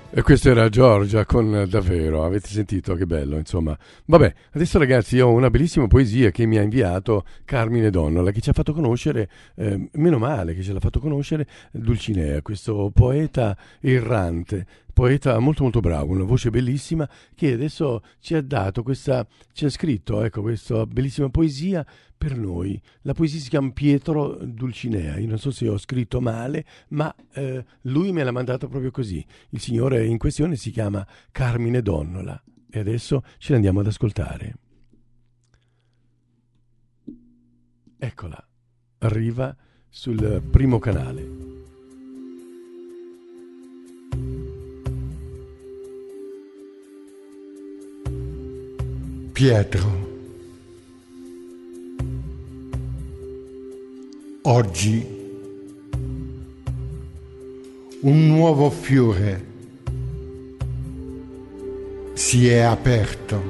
E questa era Giorgia con Davvero, avete sentito che bello, insomma. Vabbè, adesso ragazzi ho una bellissima poesia che mi ha inviato Carmine Donnola, che ci ha fatto conoscere, meno male che ce l'ha fatto conoscere, Dulcinea, questo poeta errante, poeta molto molto bravo, una voce bellissima, che adesso ci ha dato ci ha scritto, ecco, questa bellissima poesia per noi. La poesia si chiama Pietro Dulcinea, io non so se ho scritto male, ma lui me l'ha mandato proprio così. Il signore in questione si chiama Carmine Donnola e adesso ce l'andiamo ad ascoltare. Eccola, arriva sul primo canale. Pietro, oggi un nuovo fiore si è aperto.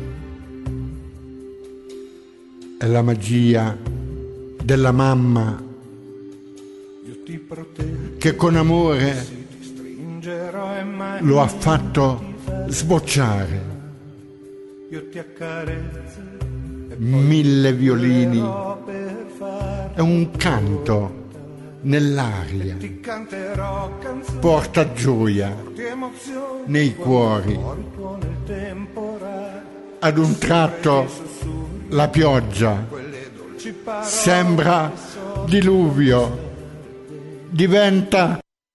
È la magia della mamma che con amore lo ha fatto sbocciare. 1000 violini e un canto nell'aria porta gioia nei cuori. Ad un tratto la pioggia sembra diluvio, diventa.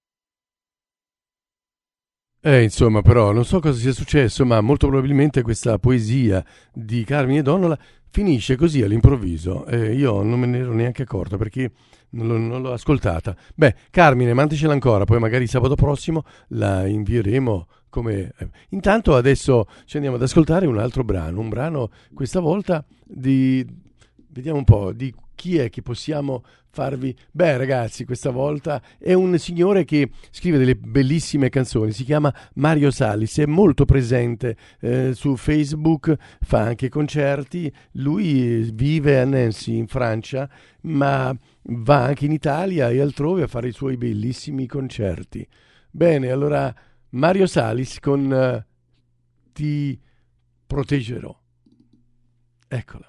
Insomma, però, non so cosa sia successo, ma molto probabilmente questa poesia di Carmine Donnola finisce così all'improvviso. Io non me ne ero neanche accorto perché non l'ho ascoltata. Beh, Carmine, mandicela ancora, poi magari sabato prossimo la invieremo come. Intanto adesso ci andiamo ad ascoltare un altro brano, un brano questa volta vediamo un po' di chi è che possiamo farvi. Beh, ragazzi, questa volta è un signore che scrive delle bellissime canzoni, si chiama Mario Salis, è molto presente su Facebook, fa anche concerti, lui vive a Nancy in Francia, ma va anche in Italia e altrove a fare i suoi bellissimi concerti. Bene, allora Mario Salis con Ti proteggerò. Eccola.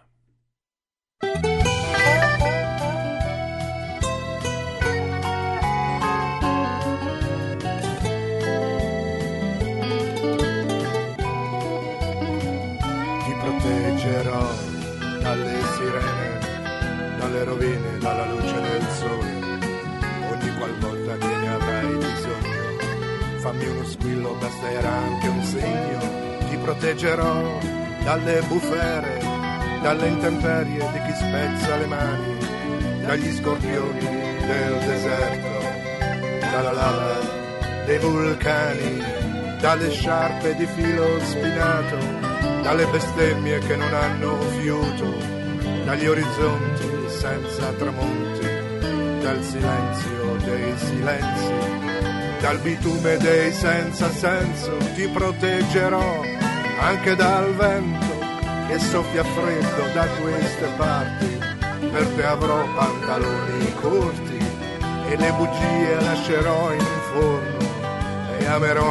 Proteggerò dalle sirene, dalle rovine, dalla luce del sole. Ogni qualvolta che ne avrai bisogno, fammi uno squillo, basterà anche un segno. Ti proteggerò dalle bufere, dalle intemperie di chi spezza le mani, dagli scorpioni del deserto, dalla lava dei vulcani, dalle sciarpe di filo spinato, dalle bestemmie che non hanno fiuto, dagli orizzonti senza tramonti, dal silenzio dei silenzi, dal bitume dei senza senso. Ti proteggerò anche dal vento che soffia freddo da queste parti. Per te avrò pantaloni corti e le bugie lascerò in forno e amerò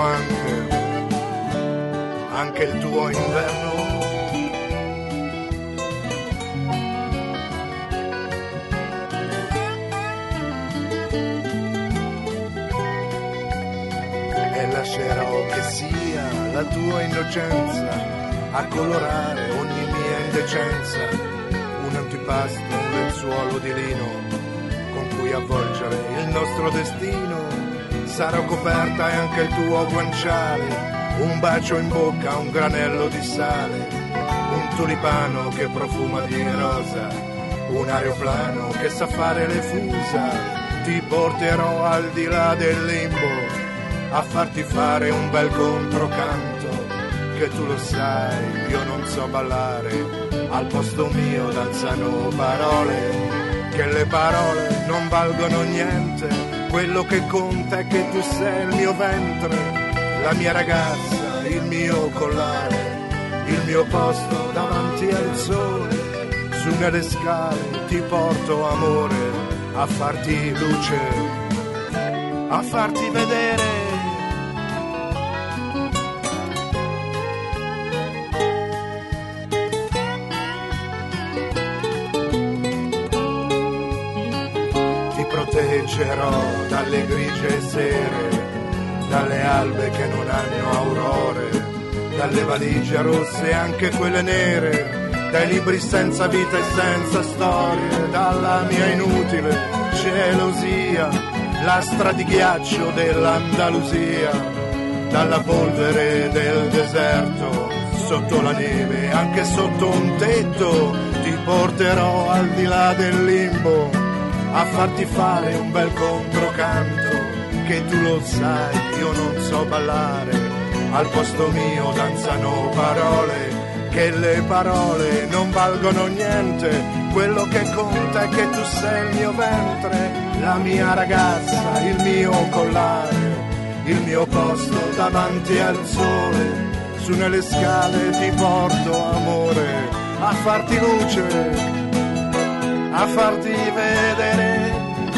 anche il tuo inverno. E lascerò che sia la tua innocenza a colorare ogni mia indecenza, un antipasto, un lenzuolo di lino con cui avvolgere il nostro destino. Sarò coperta e anche il tuo guanciale, un bacio in bocca, un granello di sale, un tulipano che profuma di rosa, un aeroplano che sa fare le fusa. Ti porterò al di là del limbo a farti fare un bel controcanto, che tu lo sai, io non so ballare, al posto mio danzano parole, che le parole non valgono niente, quello che conta è che tu sei il mio ventre, la mia ragazza, il mio collare, il mio posto davanti al sole. Su nelle scale ti porto amore, a farti luce, a farti vedere leggerò dalle grigie sere, dalle albe che non hanno aurore, dalle valigie rosse e anche quelle nere, dai libri senza vita e senza storie, dalla mia inutile gelosia, lastra di ghiaccio dell'Andalusia, dalla polvere del deserto, sotto la neve, anche sotto un tetto, ti porterò al di là del limbo, a farti fare un bel controcanto, che tu lo sai, io non so ballare, al posto mio danzano parole, che le parole non valgono niente, quello che conta è che tu sei il mio ventre, la mia ragazza, il mio collare, il mio posto davanti al sole, su nelle scale ti porto amore, a farti luce, a farti vedere.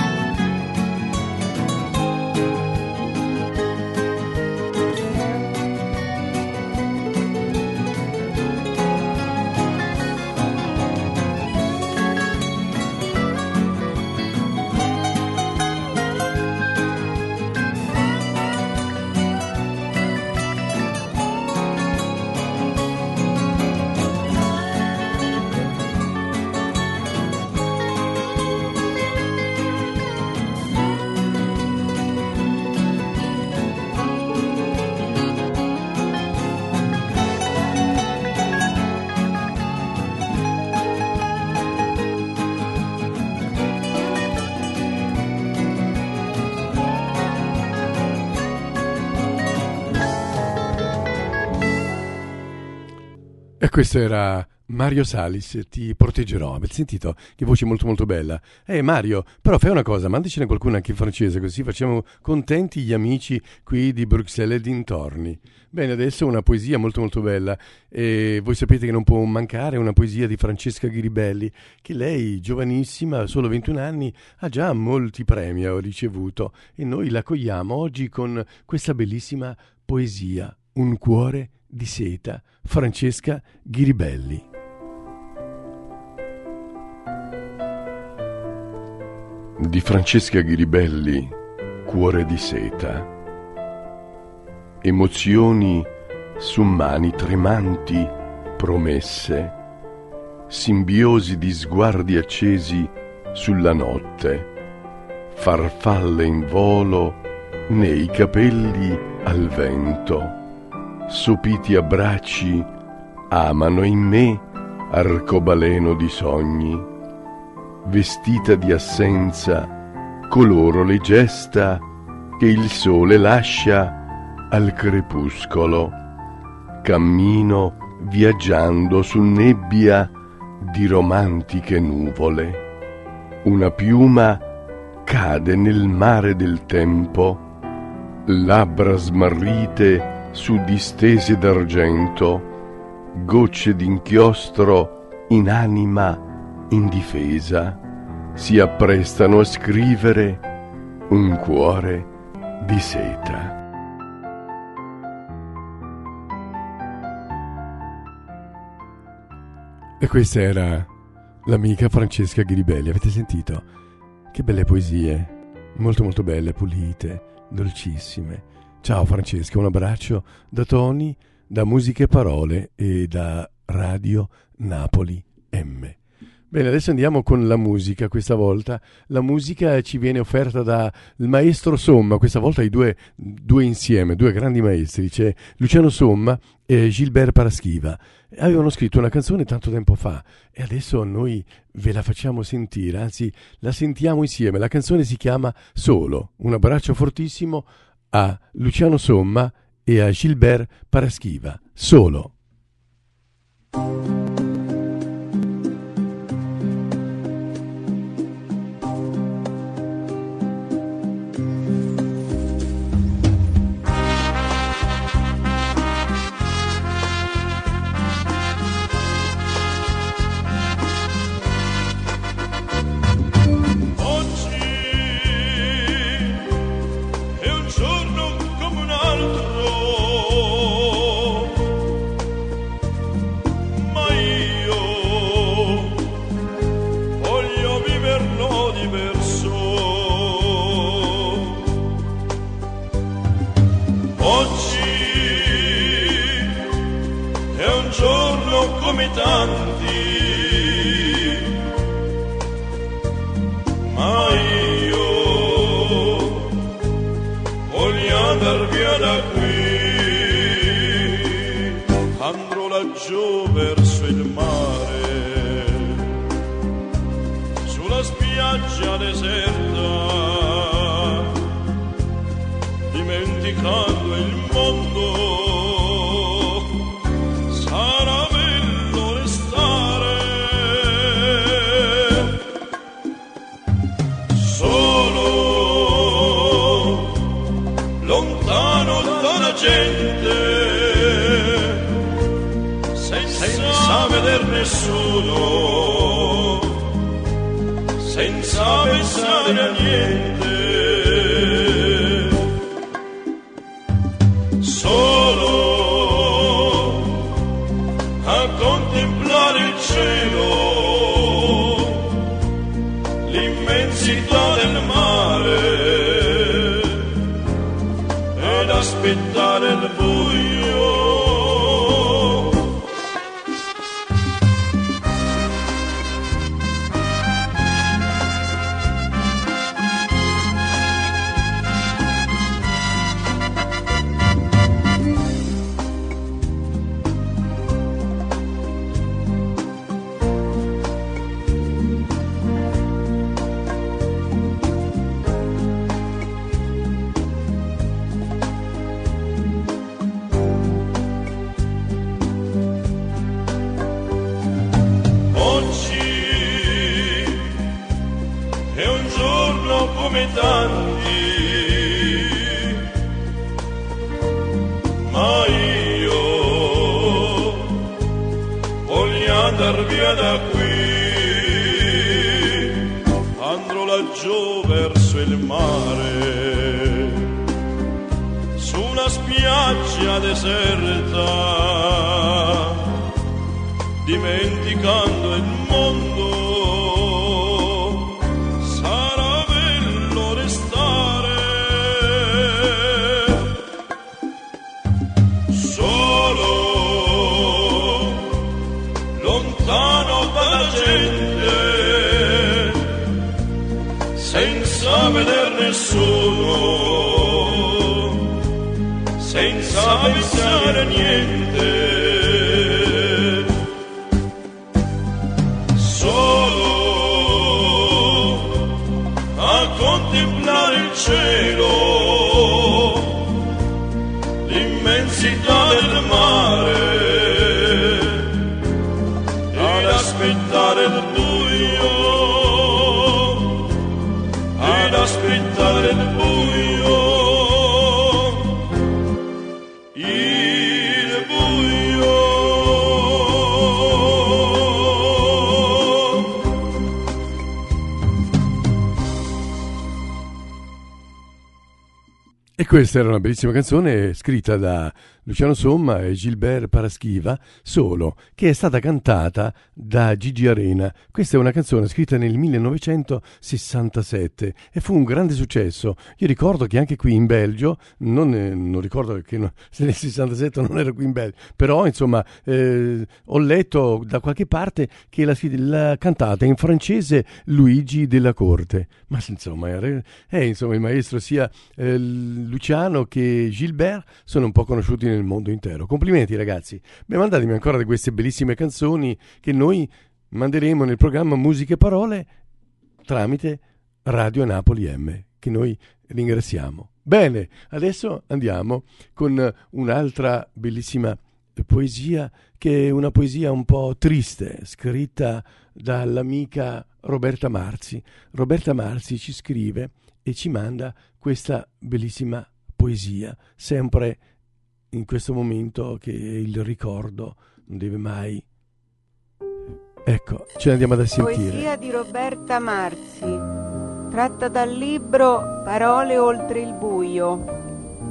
E questo era Mario Salis, Ti proteggerò. Avete sentito? Che voce molto molto bella. Mario, però fai una cosa, mandicene qualcuno anche in francese, così facciamo contenti gli amici qui di Bruxelles e dintorni. Bene, adesso una poesia molto molto bella. E voi sapete che non può mancare una poesia di Francesca Ghiribelli, che lei, giovanissima, solo 21 anni, ha già molti premi ricevuto. E noi la accogliamo oggi con questa bellissima poesia, Un cuore di seta, Francesca Ghiribelli. Di Francesca Ghiribelli, Cuore di seta. Emozioni su mani tremanti, promesse, simbiosi di sguardi accesi sulla notte, farfalle in volo nei capelli al vento, sopiti abbracci amano in me arcobaleno di sogni, vestita di assenza coloro le gesta che il sole lascia al crepuscolo, cammino viaggiando su nebbia di romantiche nuvole, una piuma cade nel mare del tempo, labbra smarrite su distese d'argento, gocce d'inchiostro in anima indifesa, si apprestano a scrivere un cuore di seta. E questa era l'amica Francesca Ghiribelli, avete sentito? Che belle poesie, molto molto belle, pulite, dolcissime. Ciao Francesca, un abbraccio da Tony, da Musiche e Parole e da Radio Napoli M. Bene, adesso andiamo con la musica, questa volta. La musica ci viene offerta dal maestro Somma, questa volta i due insieme, due grandi maestri, c'è Luciano Somma e Gilbert Paraschiva. Avevano scritto una canzone tanto tempo fa e adesso noi ve la facciamo sentire, anzi la sentiamo insieme. La canzone si chiama Solo. Un abbraccio fortissimo a Luciano Somma e a Gilbert Paraschiva. Solo. My dimenticando il mondo, sarà bello restare solo, lontano dalla gente, senza veder nessuno, senza pensare a niente, solo a contemplare il cielo, l'immensità del mare, ed aspettare il buio. Come tanti, ma io voglio andar via da qui, andrò laggiù verso il mare, su una spiaggia deserta, dimenticando il mondo. Senza veder nessuno, senza pensare a niente, solo a contemplare il cielo, l'immensità del mare, ed aspettare il buio, ad aspettare il buio, il buio. E questa era una bellissima canzone scritta da Luciano Somma e Gilbert Paraschiva, Solo, che è stata cantata da Gigi Arena. Questa è una canzone scritta nel 1967 e fu un grande successo. Io ricordo che anche qui in Belgio, non ricordo che se nel 67 non ero qui in Belgio, però insomma ho letto da qualche parte che l'ha cantata in francese Luigi Della Corte. Ma insomma, insomma il maestro sia Luciano che Gilbert sono un po' conosciuti nel mondo intero. Complimenti ragazzi. Beh, mandatemi ancora di queste bellissime canzoni che noi manderemo nel programma Musiche e Parole tramite Radio Napoli M, che noi ringraziamo. Bene, adesso andiamo con un'altra bellissima poesia, che è una poesia un po' triste, scritta dall'amica Roberta Marzi. Roberta Marzi ci scrive e ci manda questa bellissima poesia, sempre in questo momento che il ricordo non deve mai. Ecco, ce l'andiamo ad sentire. Poesia di Roberta Marzi, tratta dal libro Parole oltre il buio.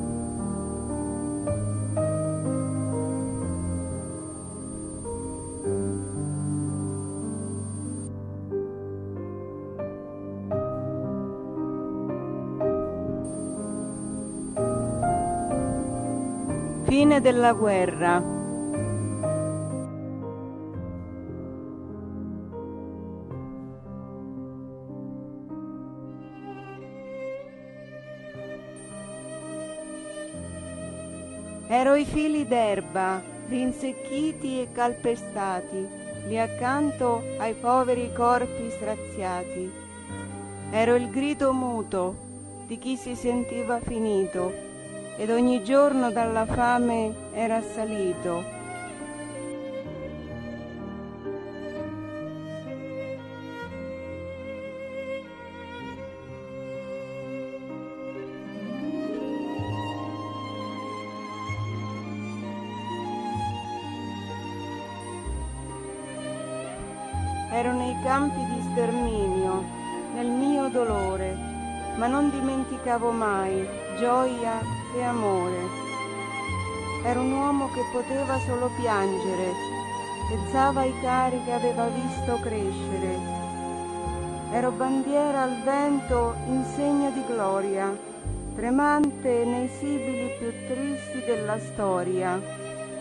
Fine della guerra. Ero i fili d'erba, rinsecchiti e calpestati, lì accanto ai poveri corpi straziati. Ero il grido muto di chi si sentiva finito, ed ogni giorno dalla fame era assalito. Ero nei campi di sterminio, nel mio dolore, ma non dimenticavo mai gioia e amore. Ero un uomo che poteva solo piangere, pensava ai cari che aveva visto crescere. Ero bandiera al vento in segno di gloria, tremante nei sibili più tristi della storia.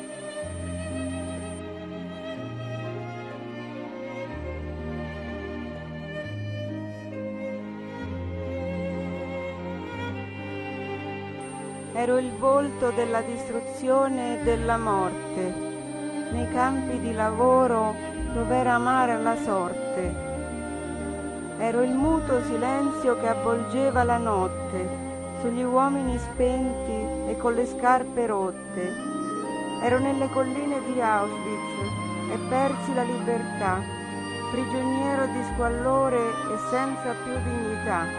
Ero il volto della distruzione e della morte, nei campi di lavoro dove era amara la sorte. Ero il muto silenzio che avvolgeva la notte, sugli uomini spenti e con le scarpe rotte. Ero nelle colline di Auschwitz e persi la libertà, prigioniero di squallore e senza più dignità.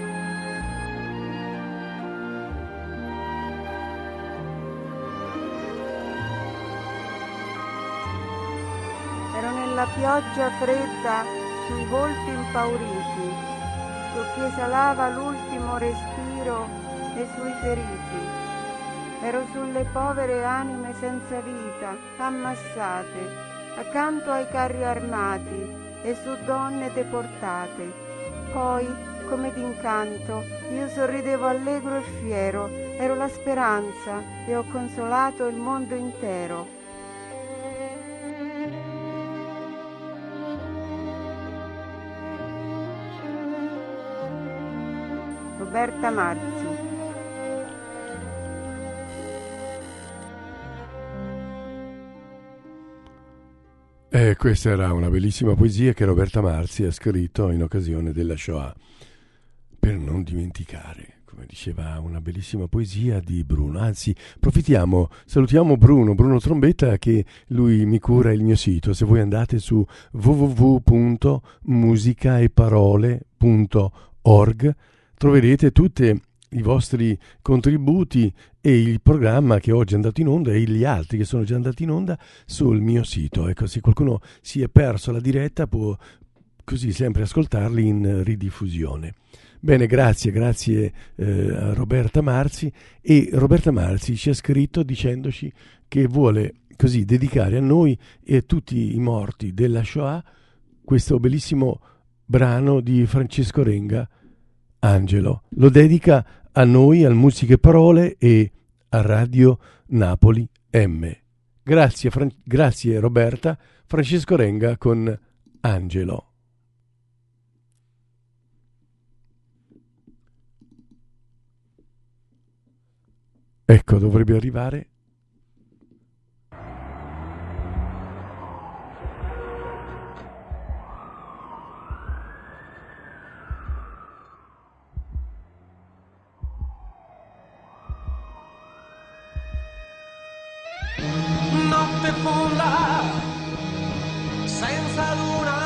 Ero nella pioggia fredda sui volti impauriti, su chi esalava l'ultimo respiro e sui feriti. Ero sulle povere anime senza vita, ammassate, accanto ai carri armati e su donne deportate. Poi, come d'incanto, io sorridevo allegro e fiero, ero la speranza e ho consolato il mondo intero. Roberta Marzi. Questa era una bellissima poesia che Roberta Marzi ha scritto in occasione della Shoah, per non dimenticare, come diceva, una bellissima poesia di Bruno. Anzi, approfittiamo, salutiamo Bruno Trombetta, che lui mi cura il mio sito. Se voi andate su www.musicaeparole.org troverete tutti i vostri contributi e il programma che oggi è andato in onda e gli altri che sono già andati in onda sul mio sito. Ecco, se qualcuno si è perso la diretta può così sempre ascoltarli in ridiffusione. Bene, grazie a Roberta Marzi. E Roberta Marzi ci ha scritto dicendoci che vuole così dedicare a noi e a tutti i morti della Shoah questo bellissimo brano di Francesco Renga, Angelo. Lo dedica a noi, al Musiche e Parole e a Radio Napoli M. Grazie Roberta. Francesco Renga con Angelo. Ecco, dovrebbe arrivare. Notte fonda, senza luna,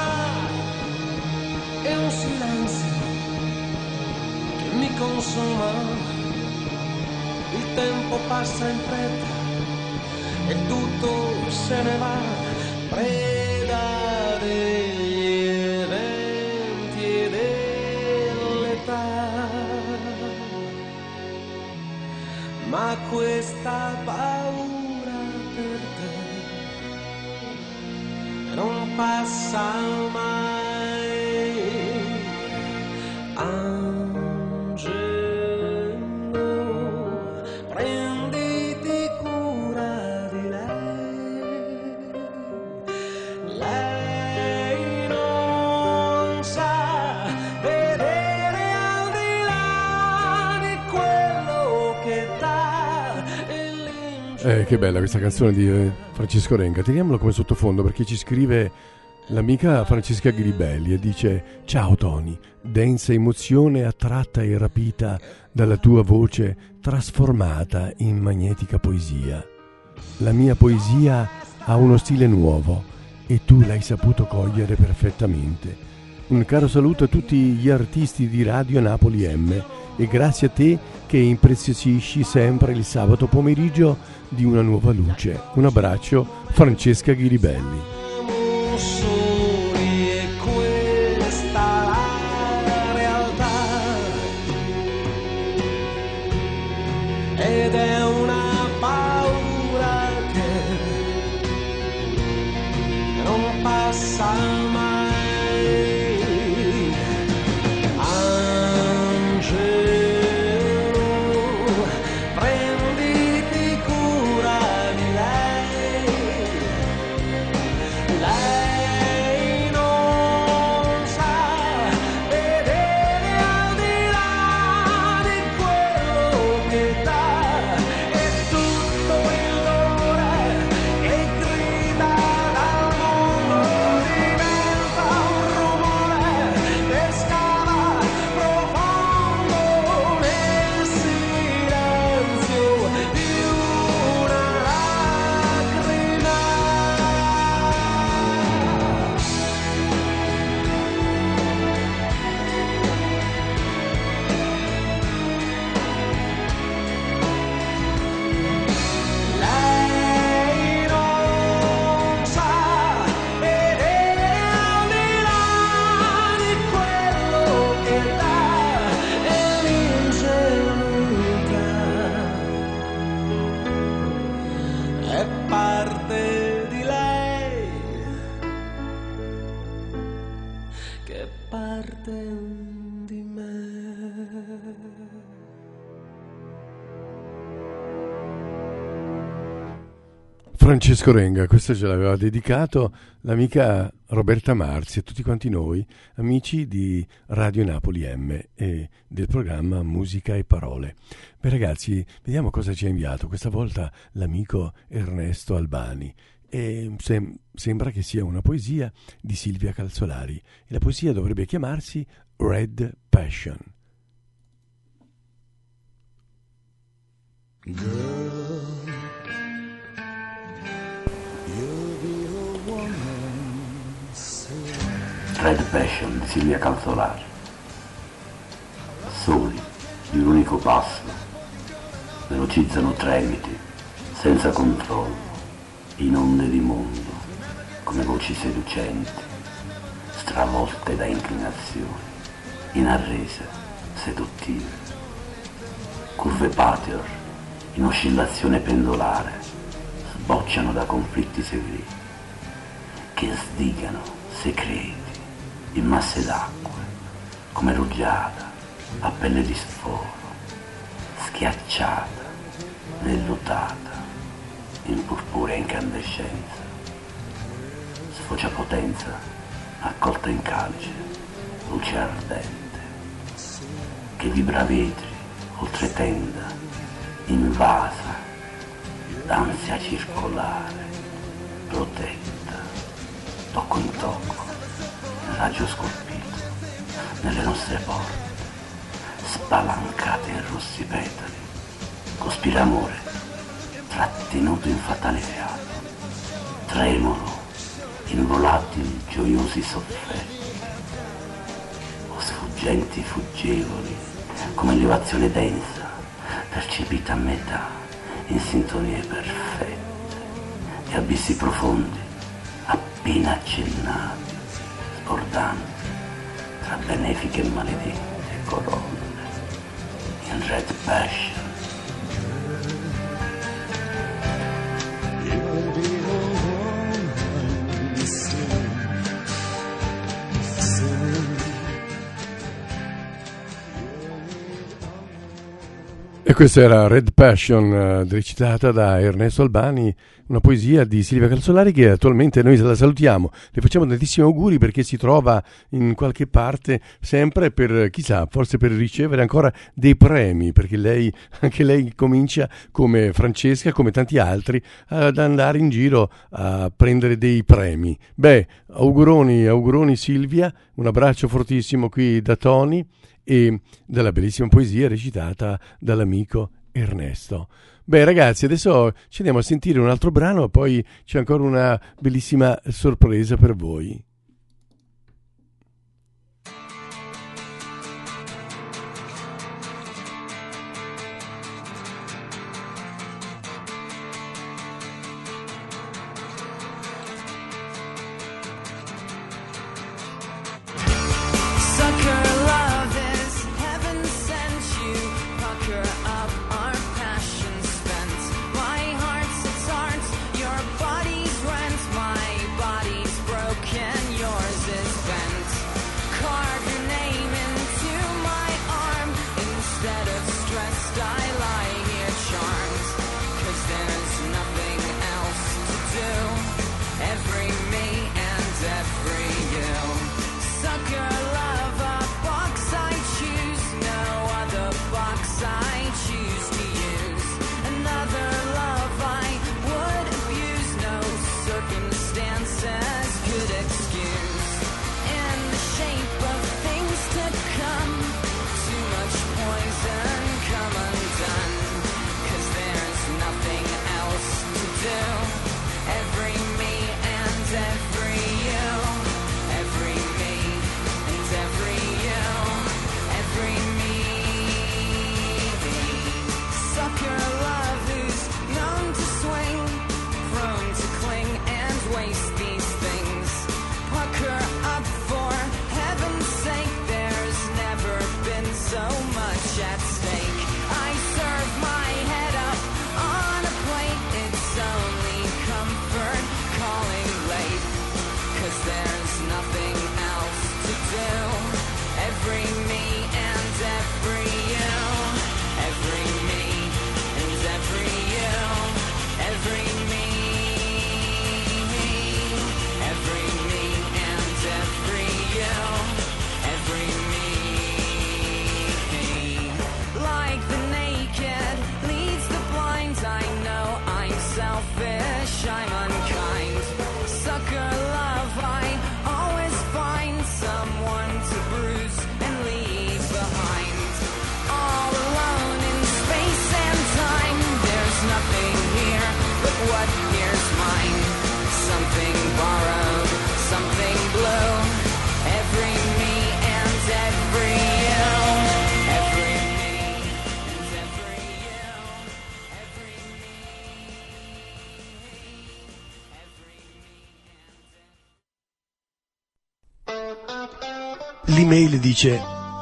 e un silenzio che mi consuma. Il tempo passa in fretta e tutto se ne va, preda degli eventi e dell'età. Ma questa paura per te non passa mai. Angelo, prenditi cura di lei. Lei non sa vedere al di là di quello che dà. Che bella questa canzone di Francesco Renga. Teniamolo come sottofondo perché ci scrive L'amica Francesca Gribelli e dice: ciao Tony, densa emozione attratta e rapita dalla tua voce trasformata in magnetica poesia. La mia poesia ha uno stile nuovo e tu l'hai saputo cogliere perfettamente. Un caro saluto a tutti gli artisti di Radio Napoli M e grazie a te che impreziosisci sempre il sabato pomeriggio di una nuova luce. Un abbraccio, Francesca Gribelli. Soli e questa la realtà ed è una paura che non passa mai. Angelo, prenditi cura di lei. Lei non sa vedere al di là di quello che dà, e tutto il dolore che grida dal mondo diventa un rumore che scava profondo nel silenzio di una lacrima. Lei non sa vedere al di là di quello che dà, e l'ingenuità è parte di lei che è parte di me. Francesco Renga, questo ce l'aveva dedicato l'amica Roberta Marzi e tutti quanti noi, amici di Radio Napoli M e del programma Musica e Parole. Beh ragazzi, vediamo cosa ci ha inviato questa volta l'amico Ernesto Albani. E sembra che sia una poesia di Silvia Calzolari e la poesia dovrebbe chiamarsi Red Passion. Red Passion di Silvia Calzolari. Soli di un unico passo velocizzano tremiti senza controllo in onde di mondo come voci seducenti stravolte da inclinazioni inarrese, seduttive, curve patio in oscillazione pendolare sbocciano da conflitti segreti che sdigano segreti in masse d'acqua come rugiada a pelle di sforo, schiacciata, vellutata in purpurea incandescenza, sfocia potenza accolta in calce, luce ardente che vibra vetri oltre tenda, invasa d'ansia circolare, protetta tocco in tocco nel raggio scolpito nelle nostre porte, spalancate in rossi petali, cospira amore trattenuto in fatale fiato, tremolo in volatili gioiosi sofferti, o sfuggenti fuggevoli come elevazione densa percepita a metà in sintonie perfette e abissi profondi appena accennati, sbordanti tra benefiche e maledette colonne in Red Passion. E questa era Red Passion, recitata da Ernesto Albani, una poesia di Silvia Calzolari che attualmente noi la salutiamo. Le facciamo tantissimi auguri perché si trova in qualche parte sempre per, chissà, forse per ricevere ancora dei premi, perché anche lei comincia come Francesca, come tanti altri, ad andare in giro a prendere dei premi. Beh, auguroni Silvia, un abbraccio fortissimo qui da Tony e dalla bellissima poesia recitata dall'amico Ernesto. Beh ragazzi, adesso ci andiamo a sentire un altro brano e poi c'è ancora una bellissima sorpresa per voi. L'email dice: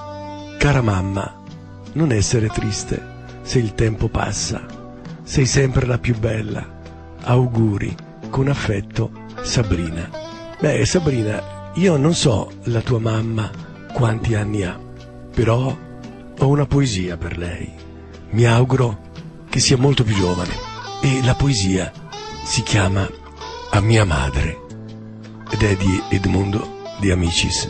cara mamma, non essere triste se il tempo passa, sei sempre la più bella, auguri, con affetto, Sabrina. Beh Sabrina, io non so la tua mamma quanti anni ha, però ho una poesia per lei, mi auguro che sia molto più giovane, e la poesia si chiama A mia madre ed è di Edmundo De Amicis.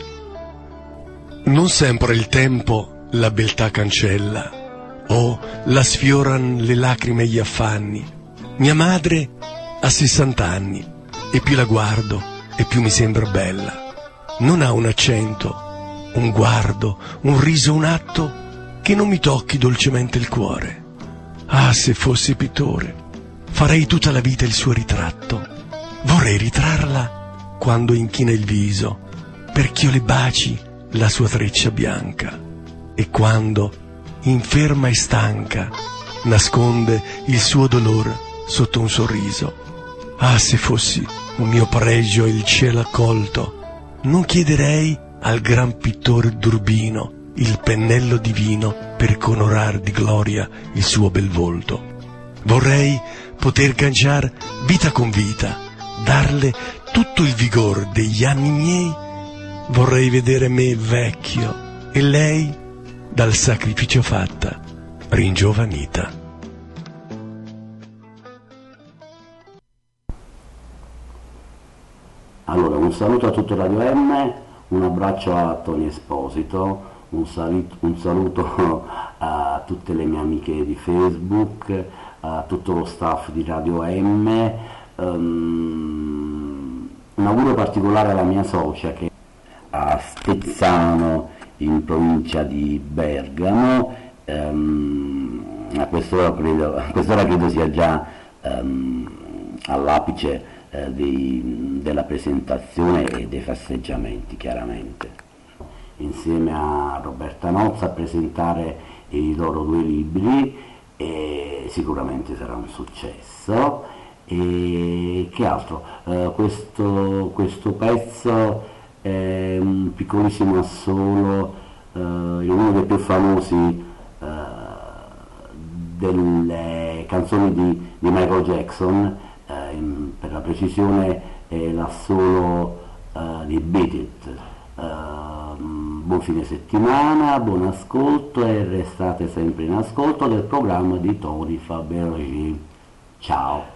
Non sempre il tempo la beltà cancella, o la sfioran le lacrime e gli affanni. Mia madre ha 60 anni, e più la guardo e più mi sembra bella. Non ha un accento, un guardo, un riso, un atto che non mi tocchi dolcemente il cuore. Ah, se fossi pittore, farei tutta la vita il suo ritratto. Vorrei ritrarla quando inchina il viso, perch'io le baci la sua treccia bianca, e quando, inferma e stanca, nasconde il suo dolore sotto un sorriso. Ah, se fossi un mio pregio il cielo accolto, non chiederei al gran pittore d'Urbino il pennello divino per conorar di gloria il suo bel volto. Vorrei poter cangiar vita con vita, darle tutto il vigor degli anni miei. Vorrei vedere me vecchio e lei, dal sacrificio fatta, ringiovanita. Allora, un saluto a tutto Radio M, un abbraccio a Tony Esposito, un saluto a tutte le mie amiche di Facebook, a tutto lo staff di Radio M, un augurio particolare alla mia socia che è a Stezzano in provincia di Bergamo, a quest'ora credo sia già all'apice della presentazione e dei festeggiamenti, chiaramente, insieme a Roberta Nozza a presentare i loro 2 libri, e sicuramente sarà un successo. E che altro? Questo pezzo è un piccolissimo assolo in uno dei più famosi delle canzoni di Michael Jackson, per la precisione è l'assolo di Beat It. Buon fine settimana, buon ascolto e restate sempre in ascolto del programma di Tony Fabergé. Ciao.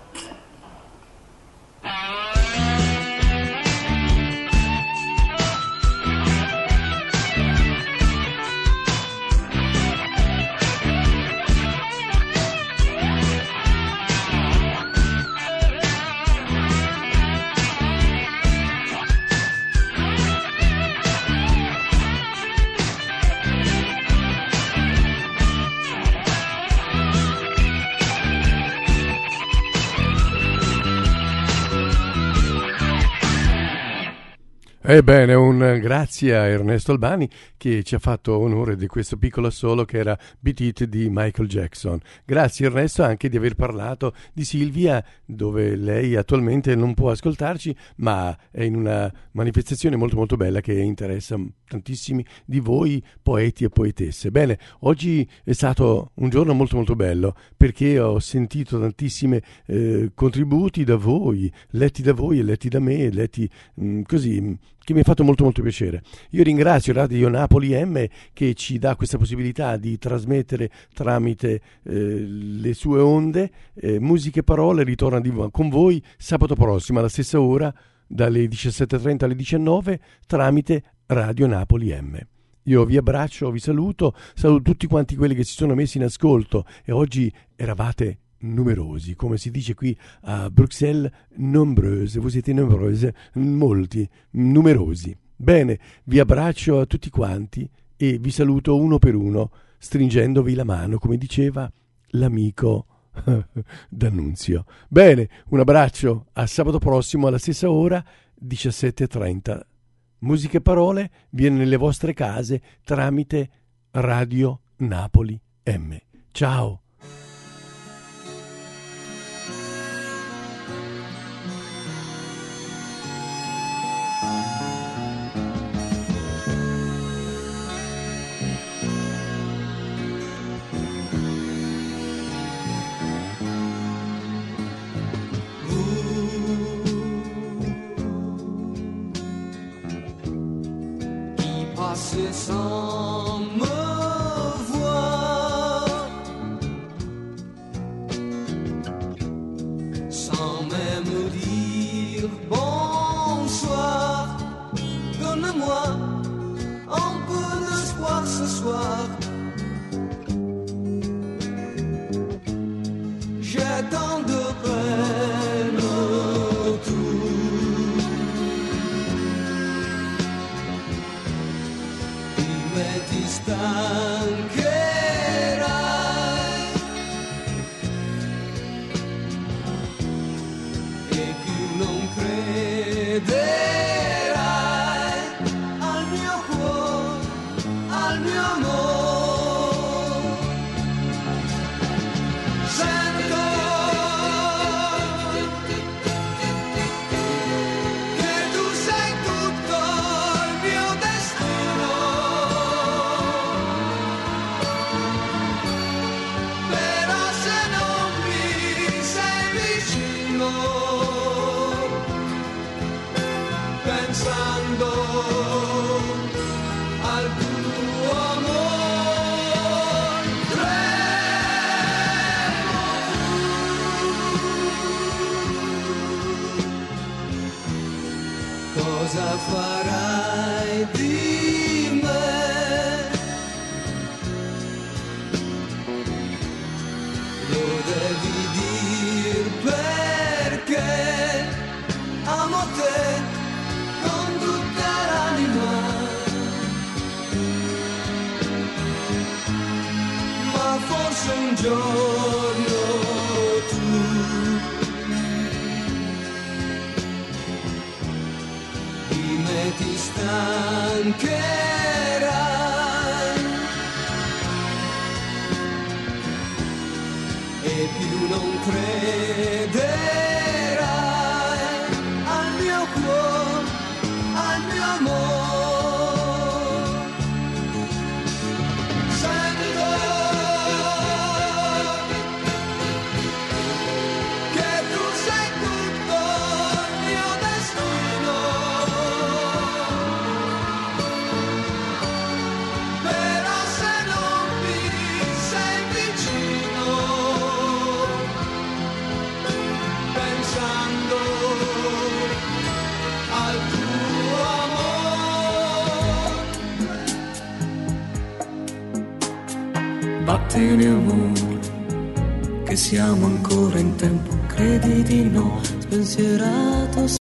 Ebbene, un grazie a Ernesto Albani che ci ha fatto onore di questo piccolo assolo che era Beat It di Michael Jackson. Grazie Ernesto anche di aver parlato di Silvia, dove lei attualmente non può ascoltarci, ma è in una manifestazione molto molto bella che interessa tantissimi di voi poeti e poetesse. Bene, oggi è stato un giorno molto molto bello perché ho sentito tantissimi contributi da voi, letti da voi e letti da me, letti così, che mi ha fatto molto molto piacere. Io ringrazio Radio Napoli M che ci dà questa possibilità di trasmettere tramite le sue onde. Musiche e Parole ritorna con voi sabato prossimo alla stessa ora dalle 17:30 alle 19 tramite Radio Napoli M. Io vi abbraccio, vi saluto tutti quanti quelli che si sono messi in ascolto e oggi eravate numerosi, come si dice qui a Bruxelles, nombreuses, vous siete nombreuses, molti, numerosi. Bene, vi abbraccio a tutti quanti e vi saluto uno per uno, stringendovi la mano, come diceva l'amico D'Annunzio. Bene, un abbraccio, a sabato prossimo alla stessa ora, 17:30. Musiche e Parole viene nelle vostre case tramite Radio Napoli M. Ciao! Sans me voir, sans même dire bonsoir, donne-moi un peu d'espoir ce soir. J'ai tant de peine autour. forse un giorno tu di me ti stancherai e più non crederai al mio cuore, al mio amore. Vattene amore, che siamo ancora in tempo, credi di no, spensierato